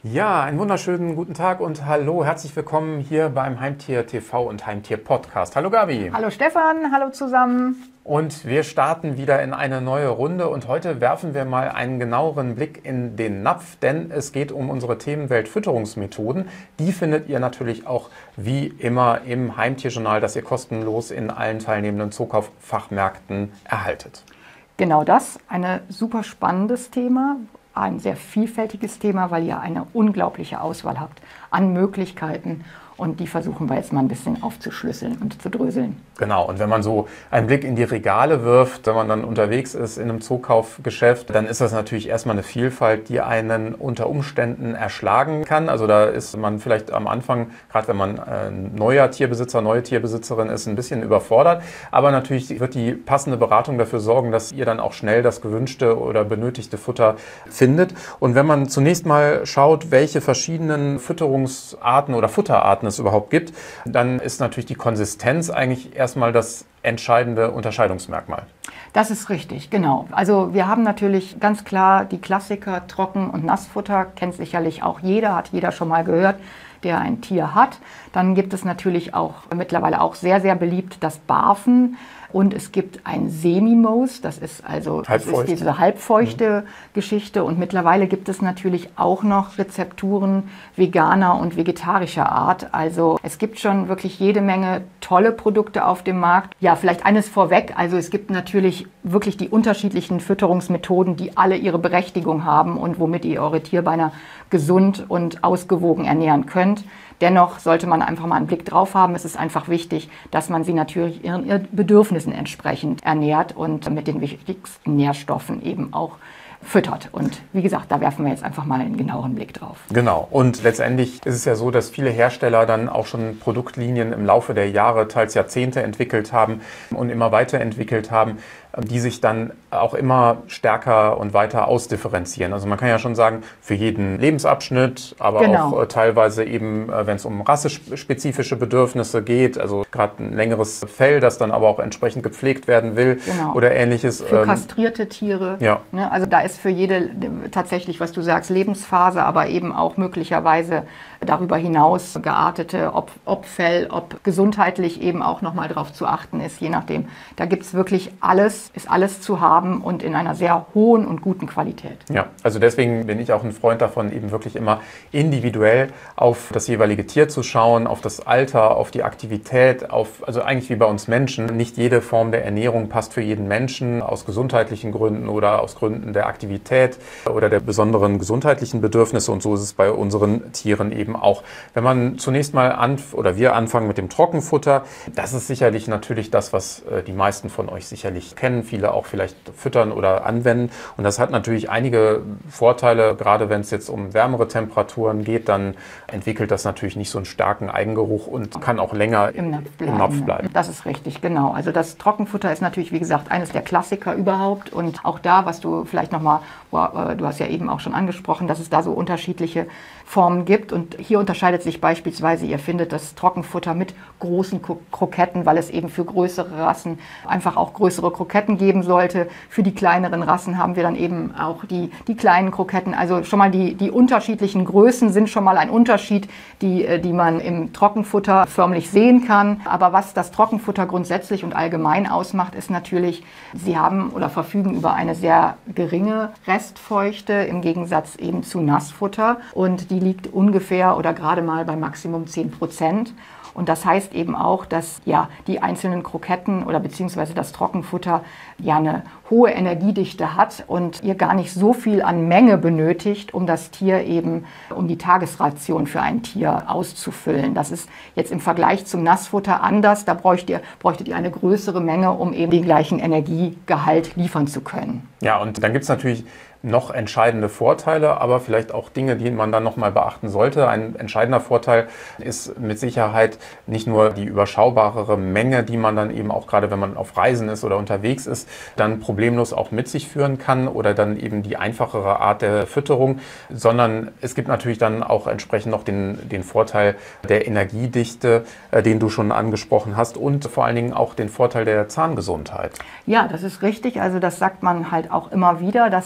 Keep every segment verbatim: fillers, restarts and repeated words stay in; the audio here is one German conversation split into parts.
Ja, einen wunderschönen guten Tag und hallo, herzlich willkommen hier beim Heimtier T V und Heimtier Podcast. Hallo Gabi. Hallo Stefan, hallo zusammen. Und wir starten wieder in eine neue Runde und heute werfen wir mal einen genaueren Blick in den Napf, denn es geht um unsere Themenwelt Fütterungsmethoden. Die findet ihr natürlich auch wie immer im Heimtierjournal, das ihr kostenlos in allen teilnehmenden Zookauf-Fachmärkten erhaltet. Genau das, ein super spannendes Thema, ein sehr vielfältiges Thema, weil ihr eine unglaubliche Auswahl habt an Möglichkeiten. Und die versuchen wir jetzt mal ein bisschen aufzuschlüsseln und zu dröseln. Genau, und wenn man so einen Blick in die Regale wirft, wenn man dann unterwegs ist in einem Zookaufgeschäft, dann ist das natürlich erstmal eine Vielfalt, die einen unter Umständen erschlagen kann. Also da ist man vielleicht am Anfang, gerade wenn man ein neuer Tierbesitzer, neue Tierbesitzerin ist, ein bisschen überfordert. Aber natürlich wird die passende Beratung dafür sorgen, dass ihr dann auch schnell das gewünschte oder benötigte Futter findet. Und wenn man zunächst mal schaut, welche verschiedenen Fütterungsarten oder Futterarten es überhaupt gibt, dann ist natürlich die Konsistenz eigentlich erstmal das entscheidende Unterscheidungsmerkmal. Das ist richtig, genau. Also wir haben natürlich ganz klar die Klassiker Trocken- und Nassfutter, kennt sicherlich auch jeder, hat jeder schon mal gehört, der ein Tier hat. Dann gibt es natürlich auch mittlerweile auch sehr, sehr beliebt das Barfen. Und es gibt ein Semi-Moose, das ist also das ist diese halbfeuchte mhm. Geschichte. Und mittlerweile gibt es natürlich auch noch Rezepturen veganer und vegetarischer Art. Also es gibt schon wirklich jede Menge tolle Produkte auf dem Markt. Ja, vielleicht eines vorweg. Also es gibt natürlich wirklich die unterschiedlichen Fütterungsmethoden, die alle ihre Berechtigung haben und womit ihr eure Tierbeine gesund und ausgewogen ernähren könnt. Dennoch sollte man einfach mal einen Blick drauf haben. Es ist einfach wichtig, dass man sie natürlich ihren, ihren Bedürfnissen entsprechend ernährt und mit den wichtigsten Nährstoffen eben auch füttert. Und wie gesagt, da werfen wir jetzt einfach mal einen genaueren Blick drauf. Genau. Und letztendlich ist es ja so, dass viele Hersteller dann auch schon Produktlinien im Laufe der Jahre, teils Jahrzehnte entwickelt haben und immer weiterentwickelt haben, die sich dann auch immer stärker und weiter ausdifferenzieren. Also man kann ja schon sagen, für jeden Lebensabschnitt, aber genau. auch äh, teilweise eben, äh, wenn es um rassespezifische Bedürfnisse geht, also gerade ein längeres Fell, das dann aber auch entsprechend gepflegt werden will genau. oder ähnliches. Für ähm, kastrierte Tiere. Ja. Ne, also da ist für jede tatsächlich, was du sagst, Lebensphase, aber eben auch möglicherweise darüber hinaus geartete, ob, ob Fell, ob gesundheitlich eben auch nochmal drauf zu achten ist, je nachdem. Da gibt es wirklich alles, ist alles zu haben und in einer sehr hohen und guten Qualität. Ja, also deswegen bin ich auch ein Freund davon, eben wirklich immer individuell auf das jeweilige Tier zu schauen, auf das Alter, auf die Aktivität, auf, also eigentlich wie bei uns Menschen. Nicht jede Form der Ernährung passt für jeden Menschen, aus gesundheitlichen Gründen oder aus Gründen der Aktivität oder der besonderen gesundheitlichen Bedürfnisse, und so ist es bei unseren Tieren eben auch. Wenn man zunächst mal an, oder wir anfangen mit dem Trockenfutter, das ist sicherlich natürlich das, was äh, die meisten von euch sicherlich kennen, viele auch vielleicht füttern oder anwenden. Und das hat natürlich einige Vorteile, gerade wenn es jetzt um wärmere Temperaturen geht, dann entwickelt das natürlich nicht so einen starken Eigengeruch und kann auch länger im Napf bleiben. Im Napf bleiben. Das ist richtig, genau. Also das Trockenfutter ist natürlich, wie gesagt, eines der Klassiker überhaupt. Und auch da, was du vielleicht nochmal, du hast ja eben auch schon angesprochen, dass es da so unterschiedliche Formen gibt. Und hier unterscheidet sich beispielsweise, ihr findet das Trockenfutter mit großen Kroketten, weil es eben für größere Rassen einfach auch größere Kroketten geben sollte. Für die kleineren Rassen haben wir dann eben auch die, die kleinen Kroketten. Also schon mal die, die unterschiedlichen Größen sind schon mal ein Unterschied, die, die man im Trockenfutter förmlich sehen kann. Aber was das Trockenfutter grundsätzlich und allgemein ausmacht, ist natürlich, sie haben oder verfügen über eine sehr geringe Restfeuchte im Gegensatz eben zu Nassfutter. Und die liegt ungefähr oder gerade mal bei Maximum zehn Prozent. Und das heißt eben auch, dass ja die einzelnen Kroketten oder beziehungsweise das Trockenfutter ja eine hohe Energiedichte hat und ihr gar nicht so viel an Menge benötigt, um das Tier eben, um die Tagesration für ein Tier auszufüllen. Das ist jetzt im Vergleich zum Nassfutter anders. Da bräuchtet ihr, bräuchtet ihr eine größere Menge, um eben den gleichen Energiegehalt liefern zu können. Ja, und dann gibt es natürlich noch entscheidende Vorteile, aber vielleicht auch Dinge, die man dann nochmal beachten sollte. Ein entscheidender Vorteil ist mit Sicherheit nicht nur die überschaubarere Menge, die man dann eben auch gerade, wenn man auf Reisen ist oder unterwegs ist, dann problemlos auch mit sich führen kann oder dann eben die einfachere Art der Fütterung, sondern es gibt natürlich dann auch entsprechend noch den, den Vorteil der Energiedichte, äh, den du schon angesprochen hast, und vor allen Dingen auch den Vorteil der Zahngesundheit. Ja, das ist richtig. Also das sagt man halt auch immer wieder, dass natürlich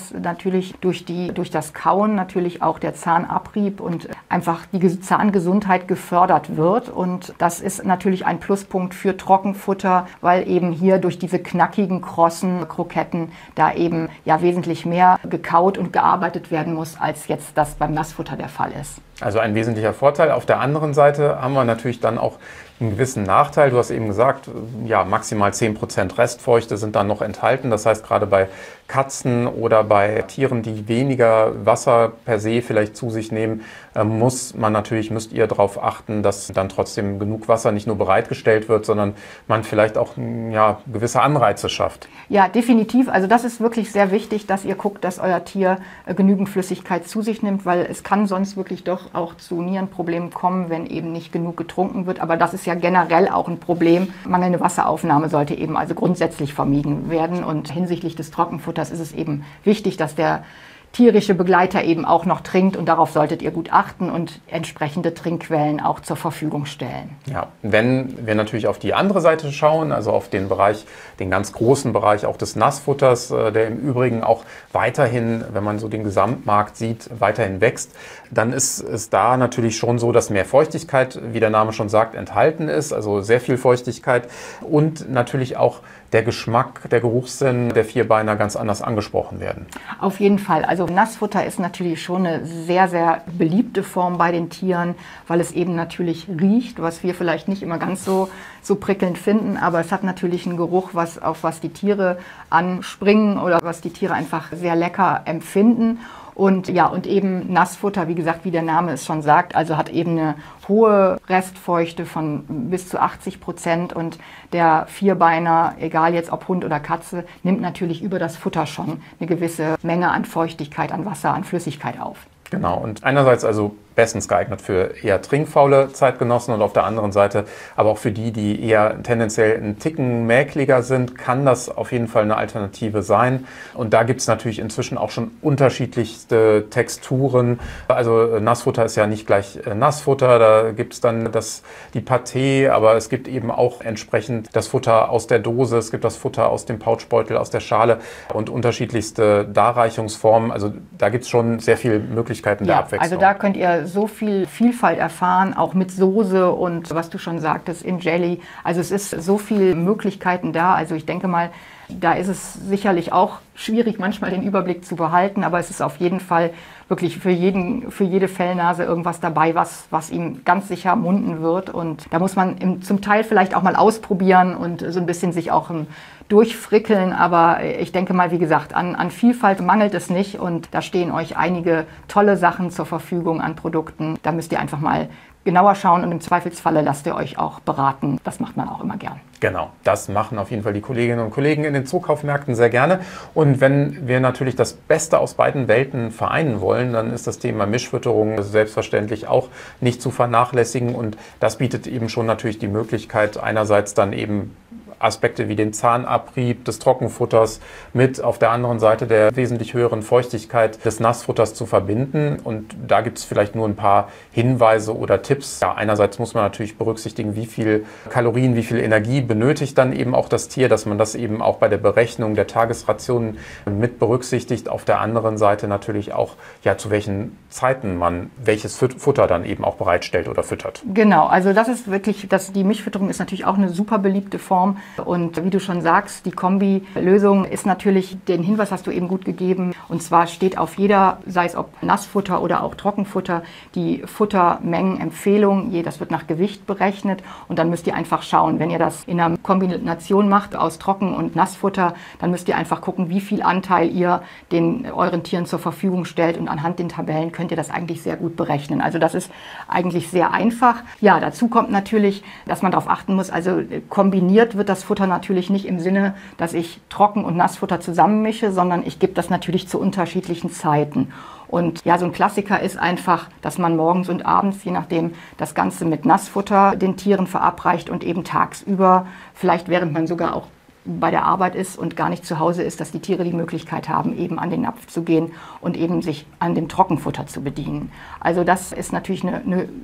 natürlich durch, die, durch das Kauen natürlich auch der Zahnabrieb und einfach die Zahngesundheit gefördert wird. Und das ist natürlich ein Pluspunkt für Trockenfutter, weil eben hier durch diese knackigen, krossen Kroketten da eben ja wesentlich mehr gekaut und gearbeitet werden muss, als jetzt das beim Nassfutter der Fall ist. Also ein wesentlicher Vorteil. Auf der anderen Seite haben wir natürlich dann auch einen gewissen Nachteil. Du hast eben gesagt, ja, maximal zehn Prozent Restfeuchte sind dann noch enthalten. Das heißt, gerade bei Katzen oder bei Tieren, die weniger Wasser per se vielleicht zu sich nehmen, muss man natürlich, müsst ihr darauf achten, dass dann trotzdem genug Wasser nicht nur bereitgestellt wird, sondern man vielleicht auch ja, gewisse Anreize schafft. Ja, definitiv. Also das ist wirklich sehr wichtig, dass ihr guckt, dass euer Tier genügend Flüssigkeit zu sich nimmt, weil es kann sonst wirklich doch auch zu Nierenproblemen kommen, wenn eben nicht genug getrunken wird. Aber das ist ja generell auch ein Problem. Mangelnde Wasseraufnahme sollte eben also grundsätzlich vermieden werden. Und hinsichtlich des Trockenfutters ist es eben wichtig, dass der tierische Begleiter eben auch noch trinkt und darauf solltet ihr gut achten und entsprechende Trinkquellen auch zur Verfügung stellen. Ja, wenn wir natürlich auf die andere Seite schauen, also auf den Bereich, den ganz großen Bereich auch des Nassfutters, der im Übrigen auch weiterhin, wenn man so den Gesamtmarkt sieht, weiterhin wächst, dann ist es da natürlich schon so, dass mehr Feuchtigkeit, wie der Name schon sagt, enthalten ist, also sehr viel Feuchtigkeit und natürlich auch der Geschmack, der Geruchssinn der Vierbeiner ganz anders angesprochen werden. Auf jeden Fall. Also Nassfutter ist natürlich schon eine sehr, sehr beliebte Form bei den Tieren, weil es eben natürlich riecht, was wir vielleicht nicht immer ganz so, so prickelnd finden, aber es hat natürlich einen Geruch, was, auf was die Tiere anspringen oder was die Tiere einfach sehr lecker empfinden. Und ja, und eben Nassfutter, wie gesagt, wie der Name es schon sagt, also hat eben eine hohe Restfeuchte von bis zu achtzig Prozent und der Vierbeiner, egal jetzt ob Hund oder Katze, nimmt natürlich über das Futter schon eine gewisse Menge an Feuchtigkeit, an Wasser, an Flüssigkeit auf. Genau, und einerseits also bestens geeignet für eher trinkfaule Zeitgenossen und auf der anderen Seite aber auch für die, die eher tendenziell einen Ticken mäkliger sind, kann das auf jeden Fall eine Alternative sein. Und da gibt es natürlich inzwischen auch schon unterschiedlichste Texturen. Also Nassfutter ist ja nicht gleich Nassfutter, da gibt es dann das, die Pâté, aber es gibt eben auch entsprechend das Futter aus der Dose, es gibt das Futter aus dem Pouchbeutel, aus der Schale und unterschiedlichste Darreichungsformen. Also da gibt es schon sehr viele Möglichkeiten der ja, Abwechslung. Also da könnt ihr so viel Vielfalt erfahren, auch mit Soße und was du schon sagtest, in Jelly. Also es ist so viele Möglichkeiten da. Also ich denke mal, da ist es sicherlich auch schwierig, manchmal den Überblick zu behalten, aber es ist auf jeden Fall wirklich für jeden, für jede Fellnase irgendwas dabei, was, was ihm ganz sicher munden wird. Und da muss man im, zum Teil vielleicht auch mal ausprobieren und so ein bisschen sich auch um, durchfrickeln. Aber ich denke mal, wie gesagt, an, an Vielfalt mangelt es nicht und da stehen euch einige tolle Sachen zur Verfügung an Produkten. Da müsst ihr einfach mal genauer schauen und im Zweifelsfalle lasst ihr euch auch beraten. Das macht man auch immer gern. Genau, das machen auf jeden Fall die Kolleginnen und Kollegen in den Zookaufmärkten sehr gerne. Und wenn wir natürlich das Beste aus beiden Welten vereinen wollen, dann ist das Thema Mischfütterung selbstverständlich auch nicht zu vernachlässigen. Und das bietet eben schon natürlich die Möglichkeit, einerseits dann eben Aspekte wie den Zahnabrieb des Trockenfutters mit auf der anderen Seite der wesentlich höheren Feuchtigkeit des Nassfutters zu verbinden. Und da gibt es vielleicht nur ein paar Hinweise oder Tipps. Ja, einerseits muss man natürlich berücksichtigen, wie viel Kalorien, wie viel Energie benötigt dann eben auch das Tier, dass man das eben auch bei der Berechnung der Tagesrationen mit berücksichtigt. Auf der anderen Seite natürlich auch, ja, zu welchen Zeiten man welches Futter dann eben auch bereitstellt oder füttert. Genau, also das ist wirklich, das, die Mischfütterung ist natürlich auch eine super beliebte Form. Und wie du schon sagst, die Kombi-Lösung ist natürlich, den Hinweis hast du eben gut gegeben. Und zwar steht auf jeder, sei es ob Nassfutter oder auch Trockenfutter, die Futtermengenempfehlung. Das wird nach Gewicht berechnet. Und dann müsst ihr einfach schauen, wenn ihr das in einer Kombination macht aus Trocken- und Nassfutter, dann müsst ihr einfach gucken, wie viel Anteil ihr den euren Tieren zur Verfügung stellt. Und anhand den Tabellen könnt ihr das eigentlich sehr gut berechnen. Also das ist eigentlich sehr einfach. Ja, dazu kommt natürlich, dass man darauf achten muss, also kombiniert wird das Futter natürlich nicht im Sinne, dass ich Trocken- und Nassfutter zusammenmische, sondern ich gebe das natürlich zu unterschiedlichen Zeiten. Und ja, so ein Klassiker ist einfach, dass man morgens und abends, je nachdem, das Ganze mit Nassfutter den Tieren verabreicht und eben tagsüber, vielleicht während man sogar auch bei der Arbeit ist und gar nicht zu Hause ist, dass die Tiere die Möglichkeit haben, eben an den Napf zu gehen und eben sich an dem Trockenfutter zu bedienen. Also das ist natürlich eine, eine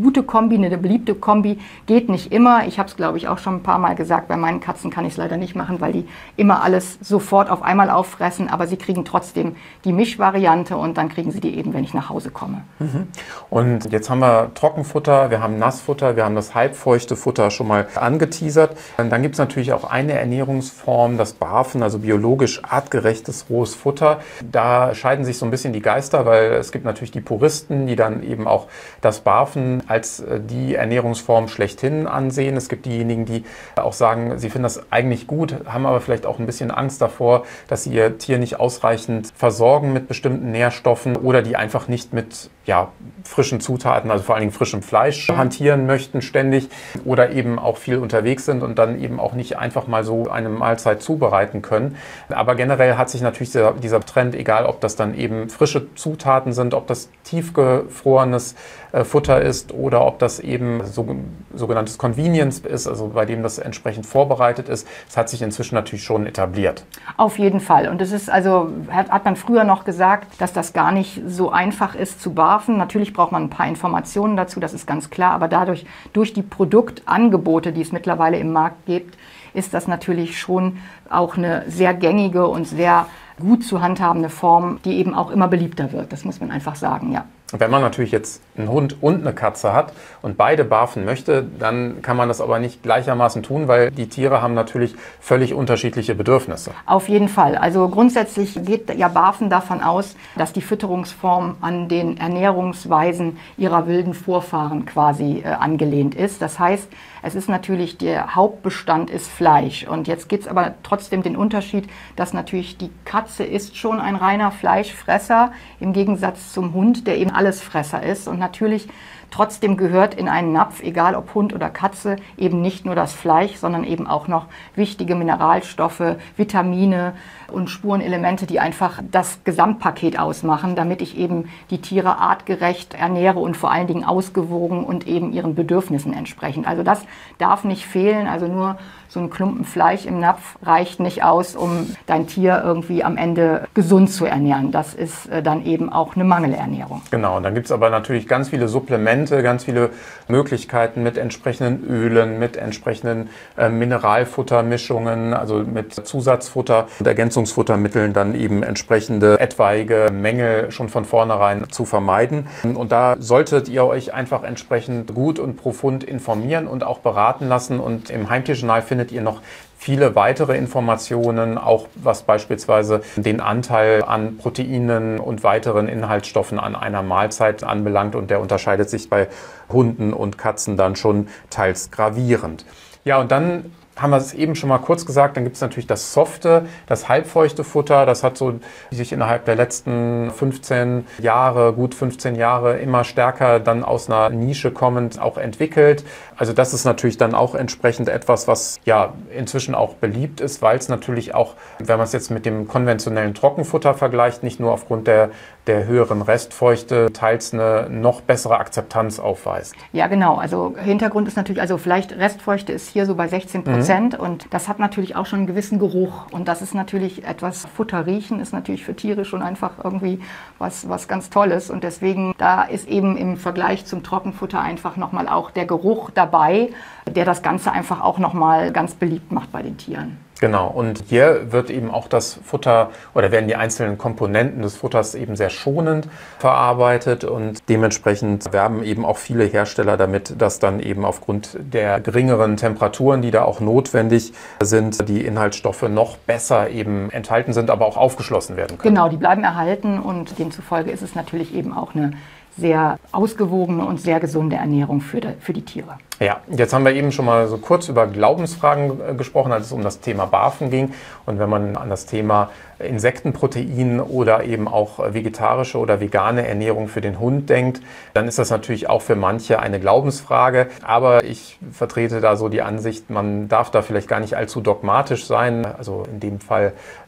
gute Kombi, eine beliebte Kombi, geht nicht immer. Ich habe es, glaube ich, auch schon ein paar Mal gesagt, bei meinen Katzen kann ich es leider nicht machen, weil die immer alles sofort auf einmal auffressen, aber sie kriegen trotzdem die Mischvariante und dann kriegen sie die eben, wenn ich nach Hause komme. Mhm. Und jetzt haben wir Trockenfutter, wir haben Nassfutter, wir haben das halbfeuchte Futter schon mal angeteasert. Und dann gibt es natürlich auch eine Ernährungsform, das Barfen, also biologisch artgerechtes rohes Futter. Da scheiden sich so ein bisschen die Geister, weil es gibt natürlich die Puristen, die dann eben auch das Barfen als die Ernährungsform schlechthin ansehen. Es gibt diejenigen, die auch sagen, sie finden das eigentlich gut, haben aber vielleicht auch ein bisschen Angst davor, dass sie ihr Tier nicht ausreichend versorgen mit bestimmten Nährstoffen oder die einfach nicht mit ja, frischen Zutaten, also vor allen Dingen frischem Fleisch hantieren möchten ständig oder eben auch viel unterwegs sind und dann eben auch nicht einfach mal so eine Mahlzeit zubereiten können. Aber generell hat sich natürlich dieser, dieser Trend, egal ob das dann eben frische Zutaten sind, ob das tiefgefrorenes äh, Futter ist oder ob das eben so, sogenanntes Convenience ist, also bei dem das entsprechend vorbereitet ist, es hat sich inzwischen natürlich schon etabliert. Auf jeden Fall. Und es ist also, hat, hat man früher noch gesagt, dass das gar nicht so einfach ist zu barfen. Natürlich braucht man ein paar Informationen dazu, das ist ganz klar, aber dadurch, durch die Produktangebote, die es mittlerweile im Markt gibt, ist das natürlich schon auch eine sehr gängige und sehr gut zu handhabende Form, die eben auch immer beliebter wird. Das muss man einfach sagen, ja. Wenn man natürlich jetzt einen Hund und eine Katze hat und beide barfen möchte, dann kann man das aber nicht gleichermaßen tun, weil die Tiere haben natürlich völlig unterschiedliche Bedürfnisse. Auf jeden Fall. Also grundsätzlich geht ja Barfen davon aus, dass die Fütterungsform an den Ernährungsweisen ihrer wilden Vorfahren quasi äh, angelehnt ist. Das heißt, es ist natürlich, der Hauptbestand ist Fleisch. Und jetzt gibt es aber trotzdem den Unterschied, dass natürlich die Katze ist schon ein reiner Fleischfresser im Gegensatz zum Hund, der eben Allesfresser ist. Und natürlich trotzdem gehört in einen Napf, egal ob Hund oder Katze, eben nicht nur das Fleisch, sondern eben auch noch wichtige Mineralstoffe, Vitamine und Spurenelemente, die einfach das Gesamtpaket ausmachen, damit ich eben die Tiere artgerecht ernähre und vor allen Dingen ausgewogen und eben ihren Bedürfnissen entsprechend. Also das darf nicht fehlen, also nur so ein Klumpen Fleisch im Napf reicht nicht aus, um dein Tier irgendwie am Ende gesund zu ernähren. Das ist äh, dann eben auch eine Mangelernährung. Genau, und dann gibt es aber natürlich ganz viele Supplemente, ganz viele Möglichkeiten mit entsprechenden Ölen, mit entsprechenden äh, Mineralfuttermischungen, also mit Zusatzfutter und Ergänzungsfuttermitteln dann eben entsprechende etwaige Mängel schon von vornherein zu vermeiden. Und da solltet ihr euch einfach entsprechend gut und profund informieren und auch beraten lassen. Und im Heimtierjournal findet ihr noch viele weitere Informationen, auch was beispielsweise den Anteil an Proteinen und weiteren Inhaltsstoffen an einer Mahlzeit anbelangt. Und der unterscheidet sich bei Hunden und Katzen dann schon teils gravierend. Ja, und dann haben wir es eben schon mal kurz gesagt, dann gibt es natürlich das softe, das halbfeuchte Futter. Das hat so sich innerhalb der letzten fünfzehn Jahre, gut fünfzehn Jahre, immer stärker dann aus einer Nische kommend auch entwickelt. Also das ist natürlich dann auch entsprechend etwas, was ja inzwischen auch beliebt ist, weil es natürlich auch, wenn man es jetzt mit dem konventionellen Trockenfutter vergleicht, nicht nur aufgrund der, der höheren Restfeuchte, teils eine noch bessere Akzeptanz aufweist. Ja, genau. Also Hintergrund ist natürlich, also vielleicht Restfeuchte ist hier so bei sechzehn Prozent. Mhm. Und das hat natürlich auch schon einen gewissen Geruch. Und das ist natürlich etwas, Futter riechen ist natürlich für Tiere schon einfach irgendwie was, was ganz Tolles. Und deswegen, da ist eben im Vergleich zum Trockenfutter einfach nochmal auch der Geruch dabei, der das Ganze einfach auch nochmal ganz beliebt macht bei den Tieren. Genau, und hier wird eben auch das Futter oder werden die einzelnen Komponenten des Futters eben sehr schonend verarbeitet und dementsprechend werben eben auch viele Hersteller damit, dass dann eben aufgrund der geringeren Temperaturen, die da auch notwendig sind, die Inhaltsstoffe noch besser eben enthalten sind, aber auch aufgeschlossen werden können. Genau, die bleiben erhalten und demzufolge ist es natürlich eben auch eine sehr ausgewogene und sehr gesunde Ernährung für die, für die Tiere. Ja, jetzt haben wir eben schon mal so kurz über Glaubensfragen gesprochen, als es um das Thema Barfen ging. Und wenn man an das Thema Insektenprotein oder eben auch vegetarische oder vegane Ernährung für den Hund denkt, dann ist das natürlich auch für manche eine Glaubensfrage. Aber ich vertrete da so die Ansicht, man darf da vielleicht gar nicht allzu dogmatisch sein. Also in dem Fall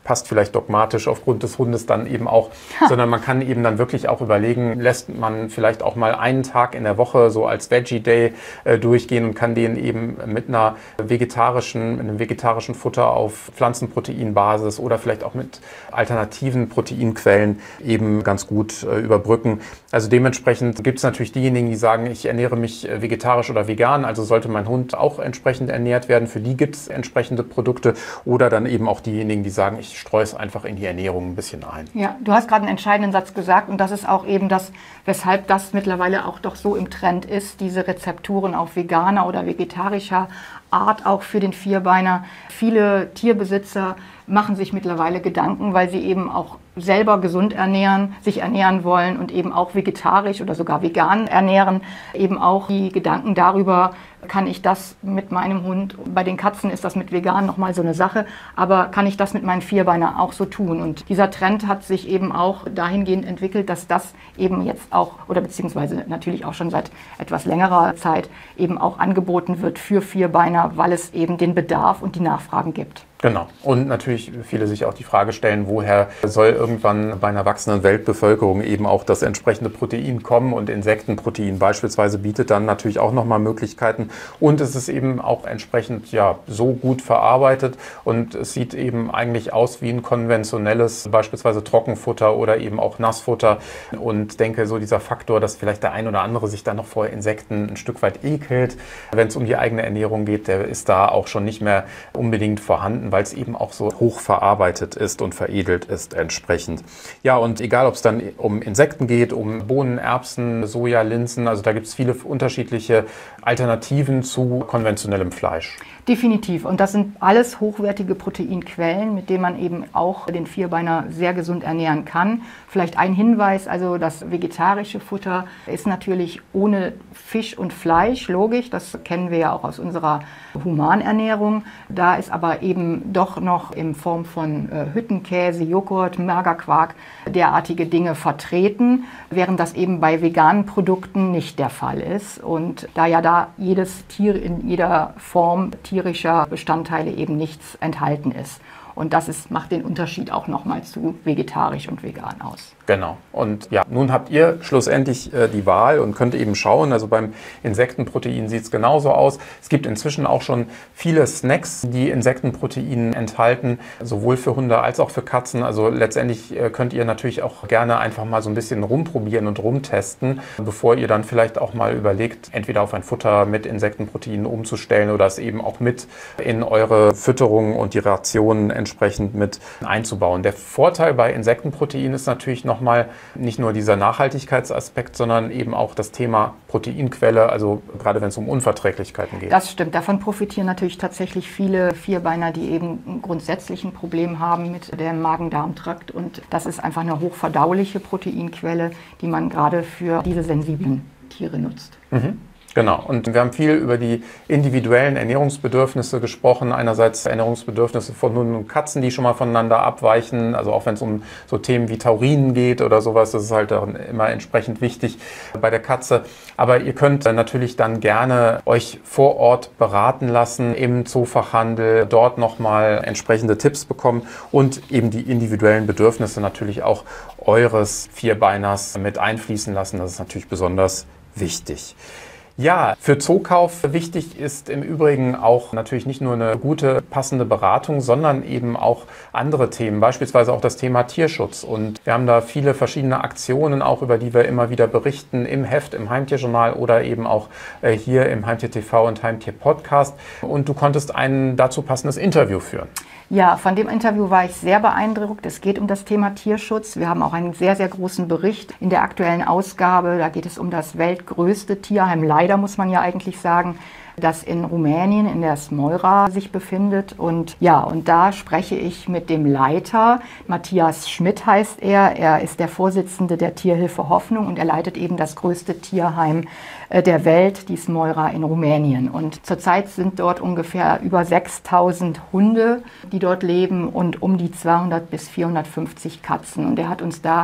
passt vielleicht dogmatisch aufgrund des Hundes dann eben auch, sondern man kann eben dann wirklich auch überlegen, lässt man vielleicht auch mal einen Tag in der Woche so als Veggie Day äh, durchgehen und kann den eben mit einer vegetarischen, einem vegetarischen Futter auf Pflanzenproteinbasis oder vielleicht auch mit alternativen Proteinquellen eben ganz gut äh, überbrücken. Also dementsprechend gibt es natürlich diejenigen, die sagen, ich ernähre mich vegetarisch oder vegan, also sollte mein Hund auch entsprechend ernährt werden. Für die gibt es entsprechende Produkte oder dann eben auch diejenigen, die sagen, ich streue es einfach in die Ernährung ein bisschen ein. Ja, du hast gerade einen entscheidenden Satz gesagt und das ist auch eben das, weshalb das mittlerweile auch doch so im Trend ist, diese Rezepturen auf veganer oder vegetarischer Art auch für den Vierbeiner. Viele Tierbesitzer machen sich mittlerweile Gedanken, weil sie eben auch selber gesund ernähren, sich ernähren wollen und eben auch vegetarisch oder sogar vegan ernähren. Eben auch die Gedanken darüber, kann ich das mit meinem Hund, bei den Katzen ist das mit vegan nochmal so eine Sache, aber kann ich das mit meinen Vierbeiner auch so tun? Und dieser Trend hat sich eben auch dahingehend entwickelt, dass das eben jetzt auch, oder beziehungsweise natürlich auch schon seit etwas längerer Zeit eben auch angeboten wird für Vierbeiner, weil es eben den Bedarf und die Nachfragen gibt. Genau. Und natürlich viele sich auch die Frage stellen, woher soll irgendwann bei einer wachsenden Weltbevölkerung eben auch das entsprechende Protein kommen, und Insektenprotein beispielsweise bietet dann natürlich auch nochmal Möglichkeiten, und es ist eben auch entsprechend ja so gut verarbeitet und es sieht eben eigentlich aus wie ein konventionelles beispielsweise Trockenfutter oder eben auch Nassfutter, und denke so dieser Faktor, dass vielleicht der ein oder andere sich dann noch vor Insekten ein Stück weit ekelt, wenn es um die eigene Ernährung geht, der ist da auch schon nicht mehr unbedingt vorhanden, weil es eben auch so hoch verarbeitet ist und veredelt ist entsprechend. Ja, und egal, ob es dann um Insekten geht, um Bohnen, Erbsen, Soja, Linsen, also da gibt es viele unterschiedliche Alternativen zu konventionellem Fleisch. Definitiv. Und das sind alles hochwertige Proteinquellen, mit denen man eben auch den Vierbeiner sehr gesund ernähren kann. Vielleicht ein Hinweis, also das vegetarische Futter ist natürlich ohne Fisch und Fleisch, logisch, das kennen wir ja auch aus unserer Humanernährung. Da ist aber eben doch noch in Form von äh, Hüttenkäse, Joghurt, Magerquark derartige Dinge vertreten, während das eben bei veganen Produkten nicht der Fall ist. Und da ja da jedes Tier in jeder Form tierischer Bestandteile eben nichts enthalten ist. Und das ist, macht den Unterschied auch nochmal zu vegetarisch und vegan aus. Genau. Und ja, nun habt ihr schlussendlich äh, die Wahl und könnt eben schauen. Also beim Insektenprotein sieht es genauso aus. Es gibt inzwischen auch schon viele Snacks, die Insektenprotein enthalten, sowohl für Hunde als auch für Katzen. Also letztendlich äh, könnt ihr natürlich auch gerne einfach mal so ein bisschen rumprobieren und rumtesten, bevor ihr dann vielleicht auch mal überlegt, entweder auf ein Futter mit Insektenprotein umzustellen oder es eben auch mit in eure Fütterung und die Rationen entsprechend mit einzubauen. Der Vorteil bei Insektenprotein ist natürlich noch mal nicht nur dieser Nachhaltigkeitsaspekt, sondern eben auch das Thema Proteinquelle, also gerade wenn es um Unverträglichkeiten geht. Das stimmt. Davon profitieren natürlich tatsächlich viele Vierbeiner, die eben grundsätzlich ein Problem haben mit dem Magen-Darm-Trakt. Und das ist einfach eine hochverdauliche Proteinquelle, die man gerade für diese sensiblen Tiere nutzt. Mhm. Genau. Und wir haben viel über die individuellen Ernährungsbedürfnisse gesprochen. Einerseits Ernährungsbedürfnisse von Hunden und Katzen, die schon mal voneinander abweichen. Also auch wenn es um so Themen wie Taurinen geht oder sowas, das ist halt dann immer entsprechend wichtig bei der Katze. Aber ihr könnt natürlich dann gerne euch vor Ort beraten lassen im Zoofachhandel, dort nochmal entsprechende Tipps bekommen und eben die individuellen Bedürfnisse natürlich auch eures Vierbeiners mit einfließen lassen. Das ist natürlich besonders wichtig. Ja, für Zookauf wichtig ist im Übrigen auch natürlich nicht nur eine gute, passende Beratung, sondern eben auch andere Themen, beispielsweise auch das Thema Tierschutz. Und wir haben da viele verschiedene Aktionen, auch über die wir immer wieder berichten, im Heft, im Heimtierjournal oder eben auch hier im Heimtier T V und Heimtier Podcast. Und du konntest ein dazu passendes Interview führen. Ja, von dem Interview war ich sehr beeindruckt. Es geht um das Thema Tierschutz. Wir haben auch einen sehr, sehr großen Bericht in der aktuellen Ausgabe. Da geht es um das weltgrößte Tierheim, leider muss man ja eigentlich sagen, das in Rumänien in der Smoira sich befindet. Und ja, und da spreche ich mit dem Leiter, Matthias Schmidt heißt er. Er ist der Vorsitzende der Tierhilfe Hoffnung und er leitet eben das größte Tierheim der Welt, die Smoira in Rumänien. Und zurzeit sind dort ungefähr über sechstausend Hunde, die dort leben und um die zweihundert bis vierhundertfünfzig Katzen. Und er hat uns da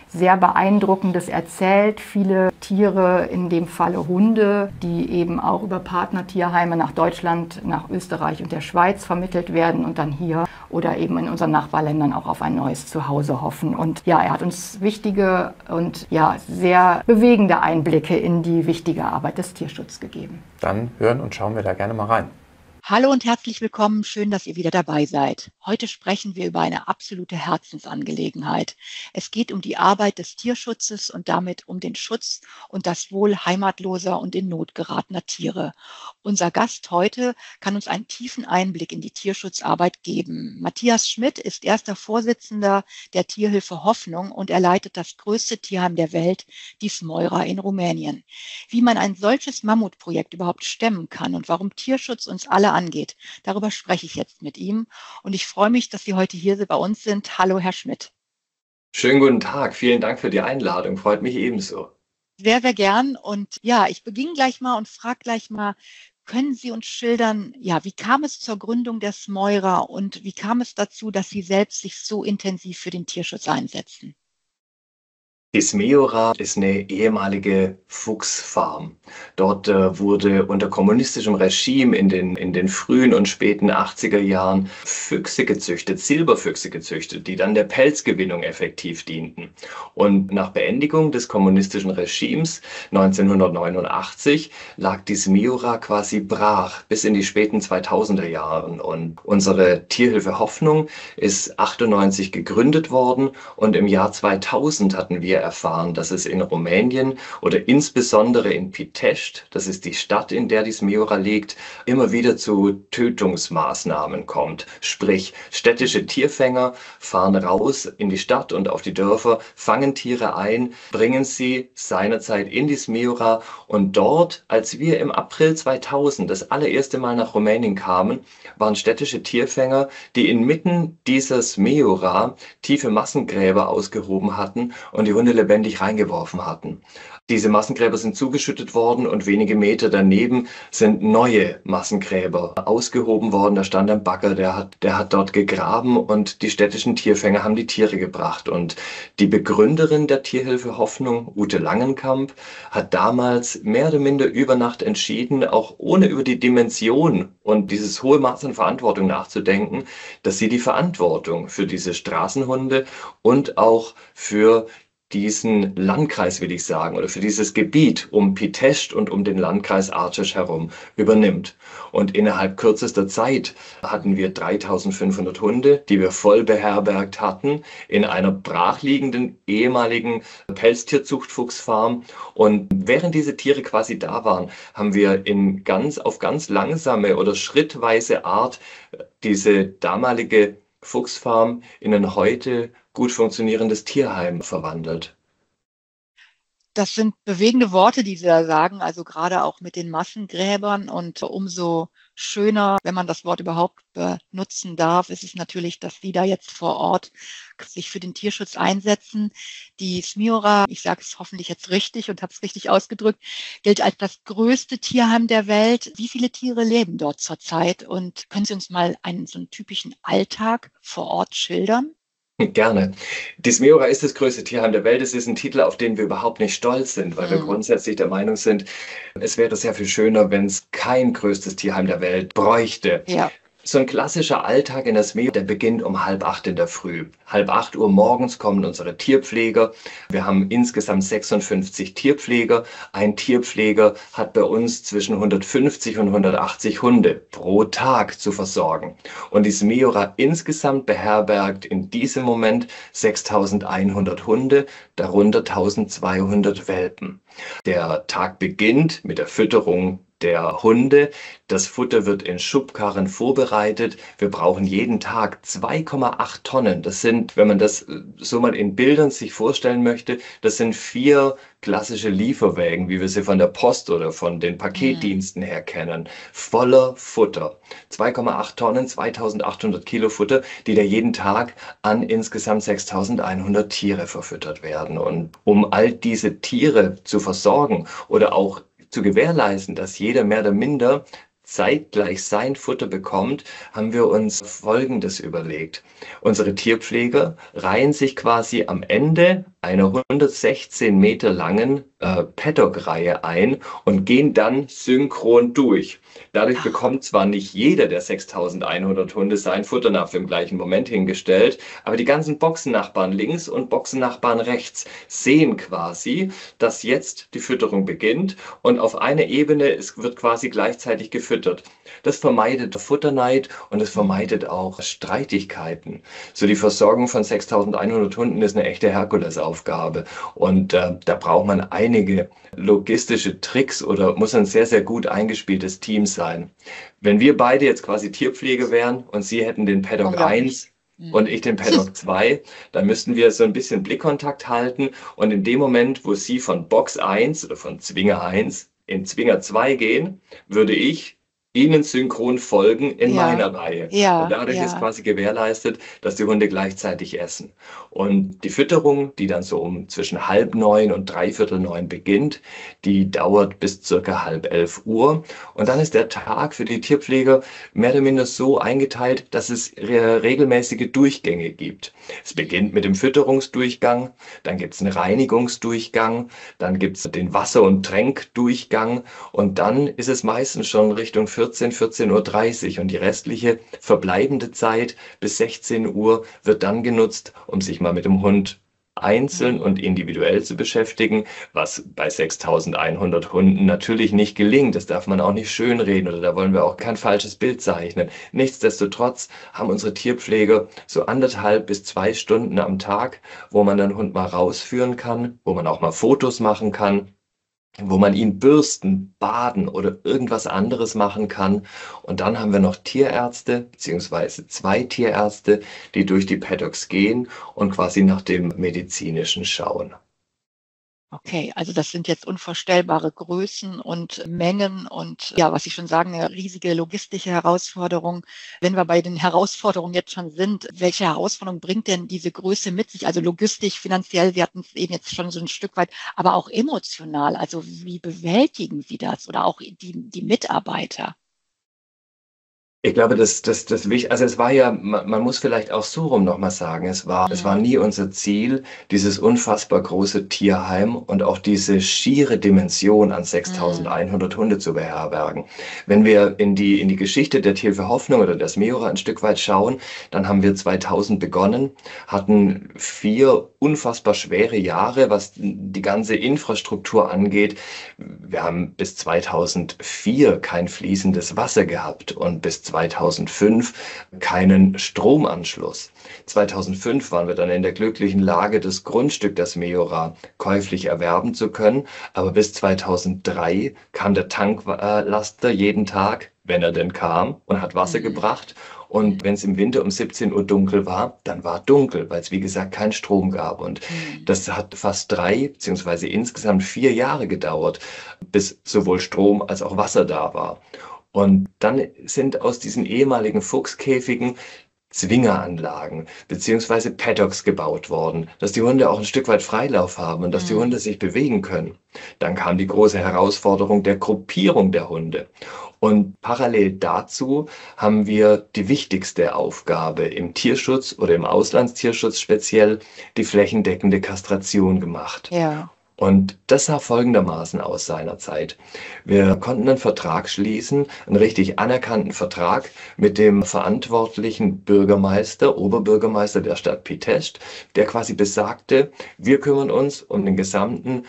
sehr Beeindruckendes erzählt. Viele Tiere, in dem Falle Hunde, die eben auch über Partnertierheime nach Deutschland, nach Österreich und der Schweiz vermittelt werden und dann hier oder eben in unseren Nachbarländern auch auf ein neues Zuhause hoffen. Und ja, er hat uns wichtige und ja, sehr bewegende Einblicke in die wichtige Arbeit des Tierschutzes gegeben. Dann hören und schauen wir da gerne mal rein. Hallo und herzlich willkommen. Schön, dass ihr wieder dabei seid. Heute sprechen wir über eine absolute Herzensangelegenheit. Es geht um die Arbeit des Tierschutzes und damit um den Schutz und das Wohl heimatloser und in Not geratener Tiere. Unser Gast heute kann uns einen tiefen Einblick in die Tierschutzarbeit geben. Matthias Schmidt ist erster Vorsitzender der Tierhilfe Hoffnung und er leitet das größte Tierheim der Welt, die Smoira in Rumänien. Wie man ein solches Mammutprojekt überhaupt stemmen kann und warum Tierschutz uns alle angeht. Darüber spreche ich jetzt mit ihm und ich freue mich, dass Sie heute hier bei uns sind. Hallo, Herr Schmidt. Schönen guten Tag, vielen Dank für die Einladung, freut mich ebenso. Sehr, sehr gern und ja, ich beginne gleich mal und frage gleich mal, können Sie uns schildern, ja, wie kam es zur Gründung der Smoira und wie kam es dazu, dass Sie selbst sich so intensiv für den Tierschutz einsetzen? Die Smeora ist eine ehemalige Fuchsfarm. Dort äh, wurde unter kommunistischem Regime in den, in den frühen und späten achtziger Jahren Füchse gezüchtet, Silberfüchse gezüchtet, die dann der Pelzgewinnung effektiv dienten. Und nach Beendigung des kommunistischen Regimes neunzehnhundertneunundachtzig lag die Smeora quasi brach bis in die späten zweitausender Jahren. Und unsere Tierhilfe Hoffnung ist achtundneunzig gegründet worden und im Jahr zweitausend hatten wir erfahren, dass es in Rumänien oder insbesondere in Pitești, das ist die Stadt, in der die Smeora liegt, immer wieder zu Tötungsmaßnahmen kommt. Sprich, städtische Tierfänger fahren raus in die Stadt und auf die Dörfer, fangen Tiere ein, bringen sie seinerzeit in die Smeora und dort, als wir im April zweitausend das allererste Mal nach Rumänien kamen, waren städtische Tierfänger, die inmitten dieser Smeora tiefe Massengräber ausgehoben hatten und die Hunde lebendig reingeworfen hatten. Diese Massengräber sind zugeschüttet worden und wenige Meter daneben sind neue Massengräber ausgehoben worden. Da stand ein Bagger, der hat, der hat dort gegraben und die städtischen Tierfänger haben die Tiere gebracht. Und die Begründerin der Tierhilfe Hoffnung, Ute Langenkamp, hat damals mehr oder minder über Nacht entschieden, auch ohne über die Dimension und dieses hohe Maß an Verantwortung nachzudenken, dass sie die Verantwortung für diese Straßenhunde und auch für diesen Landkreis, will ich sagen, oder für dieses Gebiet um Pitești und um den Landkreis Argeș herum übernimmt. Und innerhalb kürzester Zeit hatten wir dreitausendfünfhundert Hunde, die wir voll beherbergt hatten, in einer brachliegenden ehemaligen Pelztierzuchtfuchsfarm. Und während diese Tiere quasi da waren, haben wir in ganz, auf ganz langsame oder schrittweise Art diese damalige Fuchsfarm in ein heute gut funktionierendes Tierheim verwandelt. Das sind bewegende Worte, die Sie da sagen, also gerade auch mit den Massengräbern und umso schöner, wenn man das Wort überhaupt benutzen darf, ist es natürlich, dass Sie da jetzt vor Ort sich für den Tierschutz einsetzen. Die Smeora, ich sage es hoffentlich jetzt richtig und habe es richtig ausgedrückt, gilt als das größte Tierheim der Welt. Wie viele Tiere leben dort zurzeit und können Sie uns mal einen so einen typischen Alltag vor Ort schildern? Gerne. Die Smeora ist das größte Tierheim der Welt. Es ist ein Titel, auf den wir überhaupt nicht stolz sind, weil mhm. wir grundsätzlich der Meinung sind, es wäre sehr viel schöner, wenn es kein größtes Tierheim der Welt bräuchte. Ja. So ein klassischer Alltag in der Smeora, der beginnt um halb acht in der Früh. Halb acht Uhr morgens kommen unsere Tierpfleger. Wir haben insgesamt sechsundfünfzig Tierpfleger. Ein Tierpfleger hat bei uns zwischen hundertfünfzig und hundertachtzig Hunde pro Tag zu versorgen. Und die Smeora insgesamt beherbergt in diesem Moment sechstausendeinhundert Hunde, darunter eintausendzweihundert Welpen. Der Tag beginnt mit der Fütterung der Hunde. Das Futter wird in Schubkarren vorbereitet. Wir brauchen jeden Tag zwei Komma acht Tonnen. Das sind, wenn man das so mal in Bildern sich vorstellen möchte, das sind vier klassische Lieferwägen, wie wir sie von der Post oder von den Paketdiensten her kennen, voller Futter. zwei Komma acht Tonnen, zweitausendachthundert Kilo Futter, die da jeden Tag an insgesamt sechstausendeinhundert Tiere verfüttert werden. Und um all diese Tiere zu versorgen oder auch zu gewährleisten, dass jeder mehr oder minder zeitgleich sein Futter bekommt, haben wir uns Folgendes überlegt. Unsere Tierpfleger reihen sich quasi am Ende einer hundertsechzehn Meter langen äh, Paddock-Reihe ein und gehen dann synchron durch. Dadurch bekommt zwar nicht jeder der sechstausendeinhundert Hunde sein Futternapf im gleichen Moment hingestellt, aber die ganzen Boxennachbarn links und Boxennachbarn rechts sehen quasi, dass jetzt die Fütterung beginnt und auf einer Ebene es wird quasi gleichzeitig gefüttert. Das vermeidet Futterneid und es vermeidet auch Streitigkeiten. So die Versorgung von sechstausendeinhundert Hunden ist eine echte Herkulesaufgabe und äh, da braucht man einige logistische Tricks oder muss ein sehr, sehr gut eingespieltes Team sein. Wenn wir beide jetzt quasi Tierpflege wären und Sie hätten den Paddock eins und ich den Paddock zwei, dann müssten wir so ein bisschen Blickkontakt halten und in dem Moment, wo Sie von Box eins oder von Zwinger eins in Zwinger zwei gehen, würde ich Ihnen synchron folgen in Ja, meiner Reihe. ja, Und dadurch ist ja. quasi gewährleistet, dass die Hunde gleichzeitig essen. Und die Fütterung, die dann so um zwischen halb neun und dreiviertel neun beginnt, die dauert bis circa halb elf Uhr. Und dann ist der Tag für die Tierpfleger mehr oder minder so eingeteilt, dass es re regelmäßige Durchgänge gibt. Es beginnt mit dem Fütterungsdurchgang, dann gibt es einen Reinigungsdurchgang, dann gibt es den Wasser- und Tränkdurchgang und dann ist es meistens schon Richtung vierzehn, vierzehn Uhr dreißig und die restliche verbleibende Zeit bis sechzehn Uhr wird dann genutzt, um sich mal mit dem Hund einzeln und individuell zu beschäftigen, was bei sechstausendeinhundert Hunden natürlich nicht gelingt. Das darf man auch nicht schönreden oder da wollen wir auch kein falsches Bild zeichnen. Nichtsdestotrotz haben unsere Tierpfleger so anderthalb bis zwei Stunden am Tag, wo man den Hund mal rausführen kann, wo man auch mal Fotos machen kann, wo man ihn bürsten, baden oder irgendwas anderes machen kann. Und dann haben wir noch Tierärzte, beziehungsweise zwei Tierärzte, die durch die Paddocks gehen und quasi nach dem Medizinischen schauen. Okay, also das sind jetzt unvorstellbare Größen und Mengen und ja, was Sie schon sagen, eine riesige logistische Herausforderung. Wenn wir bei den Herausforderungen jetzt schon sind, welche Herausforderung bringt denn diese Größe mit sich? Also logistisch, finanziell, wir hatten es eben jetzt schon so ein Stück weit, aber auch emotional. Also wie bewältigen Sie das oder auch die, die Mitarbeiter? Ich glaube, das, das, das wichtig, also es war ja, man, man muss vielleicht auch so rum nochmal sagen, es war, es war nie unser Ziel, dieses unfassbar große Tierheim und auch diese schiere Dimension an sechstausendeinhundert Hunde zu beherbergen. Wenn wir in die, in die Geschichte der Tierhilfe Hoffnung oder das Meora ein Stück weit schauen, dann haben wir zweitausend begonnen, hatten vier unfassbar schwere Jahre, was die ganze Infrastruktur angeht. Wir haben bis zweitausendvier kein fließendes Wasser gehabt und bis zweitausendfünf keinen Stromanschluss. zweitausendfünf waren wir dann in der glücklichen Lage, das Grundstück, das Meora, käuflich erwerben zu können. Aber bis zweitausenddrei kam der Tanklaster jeden Tag, wenn er denn kam, und hat Wasser gebracht. Und wenn es im Winter um siebzehn Uhr dunkel war, dann war dunkel, weil es wie gesagt keinen Strom gab. Und das hat fast drei, beziehungsweise insgesamt vier Jahre gedauert, bis sowohl Strom als auch Wasser da war. Und dann sind aus diesen ehemaligen Fuchskäfigen Zwingeranlagen beziehungsweise Paddocks gebaut worden, dass die Hunde auch ein Stück weit Freilauf haben und dass die Hunde sich bewegen können. Dann kam die große Herausforderung der Gruppierung der Hunde. Und parallel dazu haben wir die wichtigste Aufgabe im Tierschutz oder im Auslandstierschutz speziell, die flächendeckende Kastration gemacht. Ja. Und das sah folgendermaßen aus seinerzeit. Wir konnten einen Vertrag schließen, einen richtig anerkannten Vertrag mit dem verantwortlichen Bürgermeister, Oberbürgermeister der Stadt Pitești, der quasi besagte, wir kümmern uns um den gesamten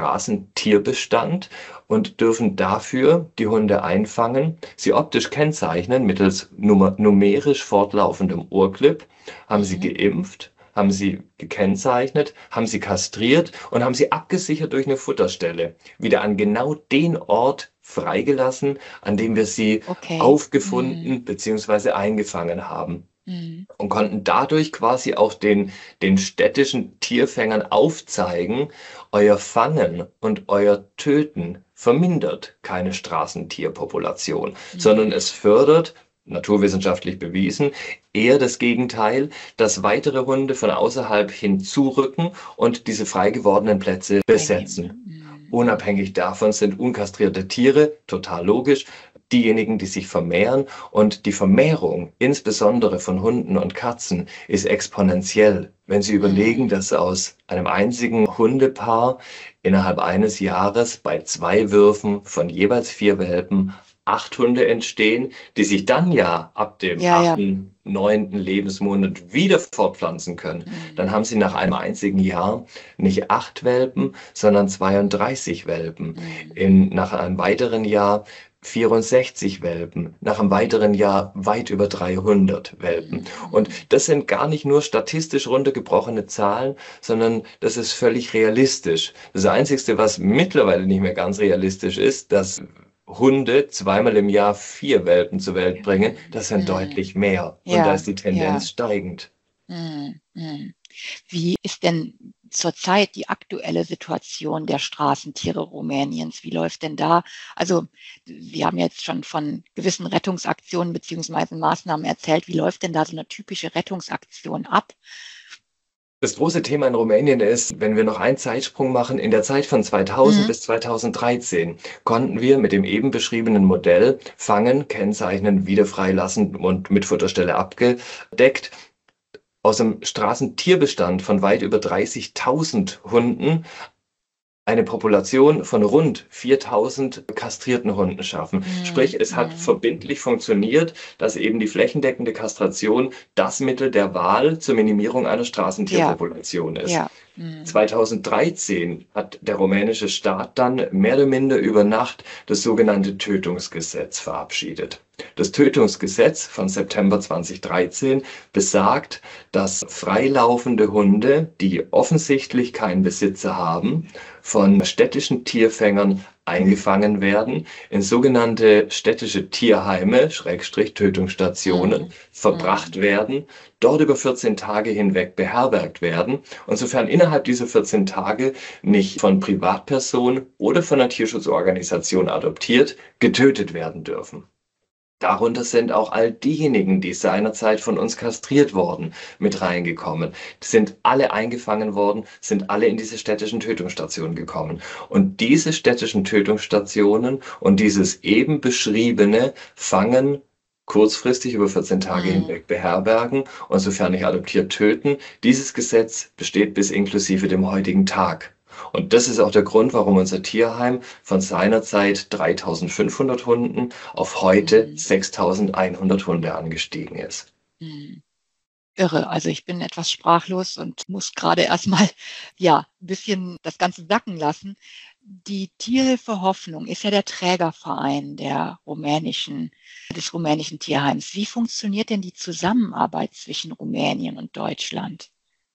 Straßentierbestand und dürfen dafür die Hunde einfangen, sie optisch kennzeichnen mittels numer numerisch fortlaufendem Urclip, haben sie geimpft, haben sie gekennzeichnet, haben sie kastriert und haben sie abgesichert durch eine Futterstelle. Wieder an genau den Ort freigelassen, an dem wir sie Okay. aufgefunden Mhm. bzw. eingefangen haben. Mhm. Und konnten dadurch quasi auch den, den städtischen Tierfängern aufzeigen, euer Fangen und euer Töten vermindert keine Straßentierpopulation, sondern es fördert, naturwissenschaftlich bewiesen, eher das Gegenteil, dass weitere Hunde von außerhalb hinzurücken und diese frei gewordenen Plätze besetzen. Mhm. Unabhängig davon sind unkastrierte Tiere, total logisch, diejenigen, die sich vermehren. Und die Vermehrung, insbesondere von Hunden und Katzen, ist exponentiell. Wenn Sie überlegen, dass aus einem einzigen Hundepaar innerhalb eines Jahres bei zwei Würfen von jeweils vier Welpen acht Hunde entstehen, die sich dann ja ab dem Ja, ja. achten, neunten Lebensmonat wieder fortpflanzen können, dann haben Sie nach einem einzigen Jahr nicht acht Welpen, sondern zweiunddreißig Welpen. In, nach einem weiteren Jahr vierundsechzig Welpen, nach einem weiteren Jahr weit über dreihundert Welpen. Und das sind gar nicht nur statistisch runtergebrochene Zahlen, sondern das ist völlig realistisch. Das Einzige, was mittlerweile nicht mehr ganz realistisch ist, dass Hunde zweimal im Jahr vier Welpen zur Welt bringen, das sind Mhm. deutlich mehr. Und Ja, da ist die Tendenz ja. steigend. Mhm, mhm. Wie ist denn zurzeit die aktuelle Situation der Straßentiere Rumäniens? Wie läuft denn da? Also, Sie haben jetzt schon von gewissen Rettungsaktionen beziehungsweise Maßnahmen erzählt. Wie läuft denn da so eine typische Rettungsaktion ab? Das große Thema in Rumänien ist, wenn wir noch einen Zeitsprung machen, in der Zeit von zweitausend Mhm. bis zweitausenddreizehn konnten wir mit dem eben beschriebenen Modell fangen, kennzeichnen, wieder freilassen und mit Futterstelle abgedeckt, aus dem Straßentierbestand von weit über dreißigtausend Hunden eine Population von rund viertausend kastrierten Hunden schaffen. Mhm. Sprich, es hat Mhm. verbindlich funktioniert, dass eben die flächendeckende Kastration das Mittel der Wahl zur Minimierung einer Straßentierpopulation ist. Ja. Mhm. zweitausenddreizehn hat der rumänische Staat dann mehr oder minder über Nacht das sogenannte Tötungsgesetz verabschiedet. Das Tötungsgesetz von September zweitausenddreizehn besagt, dass freilaufende Hunde, die offensichtlich keinen Besitzer haben, von städtischen Tierfängern eingefangen werden, in sogenannte städtische Tierheime, Schrägstrich Tötungsstationen, Mhm. verbracht werden, dort über vierzehn Tage hinweg beherbergt werden und sofern innerhalb dieser vierzehn Tage nicht von Privatpersonen oder von einer Tierschutzorganisation adoptiert, getötet werden dürfen. Darunter sind auch all diejenigen, die seinerzeit von uns kastriert wurden, mit reingekommen. Die sind alle eingefangen worden, sind alle in diese städtischen Tötungsstationen gekommen. Und diese städtischen Tötungsstationen und dieses eben beschriebene Fangen kurzfristig über vierzehn Tage Mhm. hinweg beherbergen und sofern nicht adoptiert töten. Dieses Gesetz besteht bis inklusive dem heutigen Tag. Und das ist auch der Grund, warum unser Tierheim von seinerzeit dreitausendfünfhundert Hunden auf heute Mhm. sechstausendeinhundert Hunde angestiegen ist. Mhm. Irre. Also ich bin etwas sprachlos und muss gerade erstmal ja ein bisschen das Ganze sacken lassen. Die Tierhilfe Hoffnung ist ja der Trägerverein der rumänischen, des rumänischen Tierheims. Wie funktioniert denn die Zusammenarbeit zwischen Rumänien und Deutschland?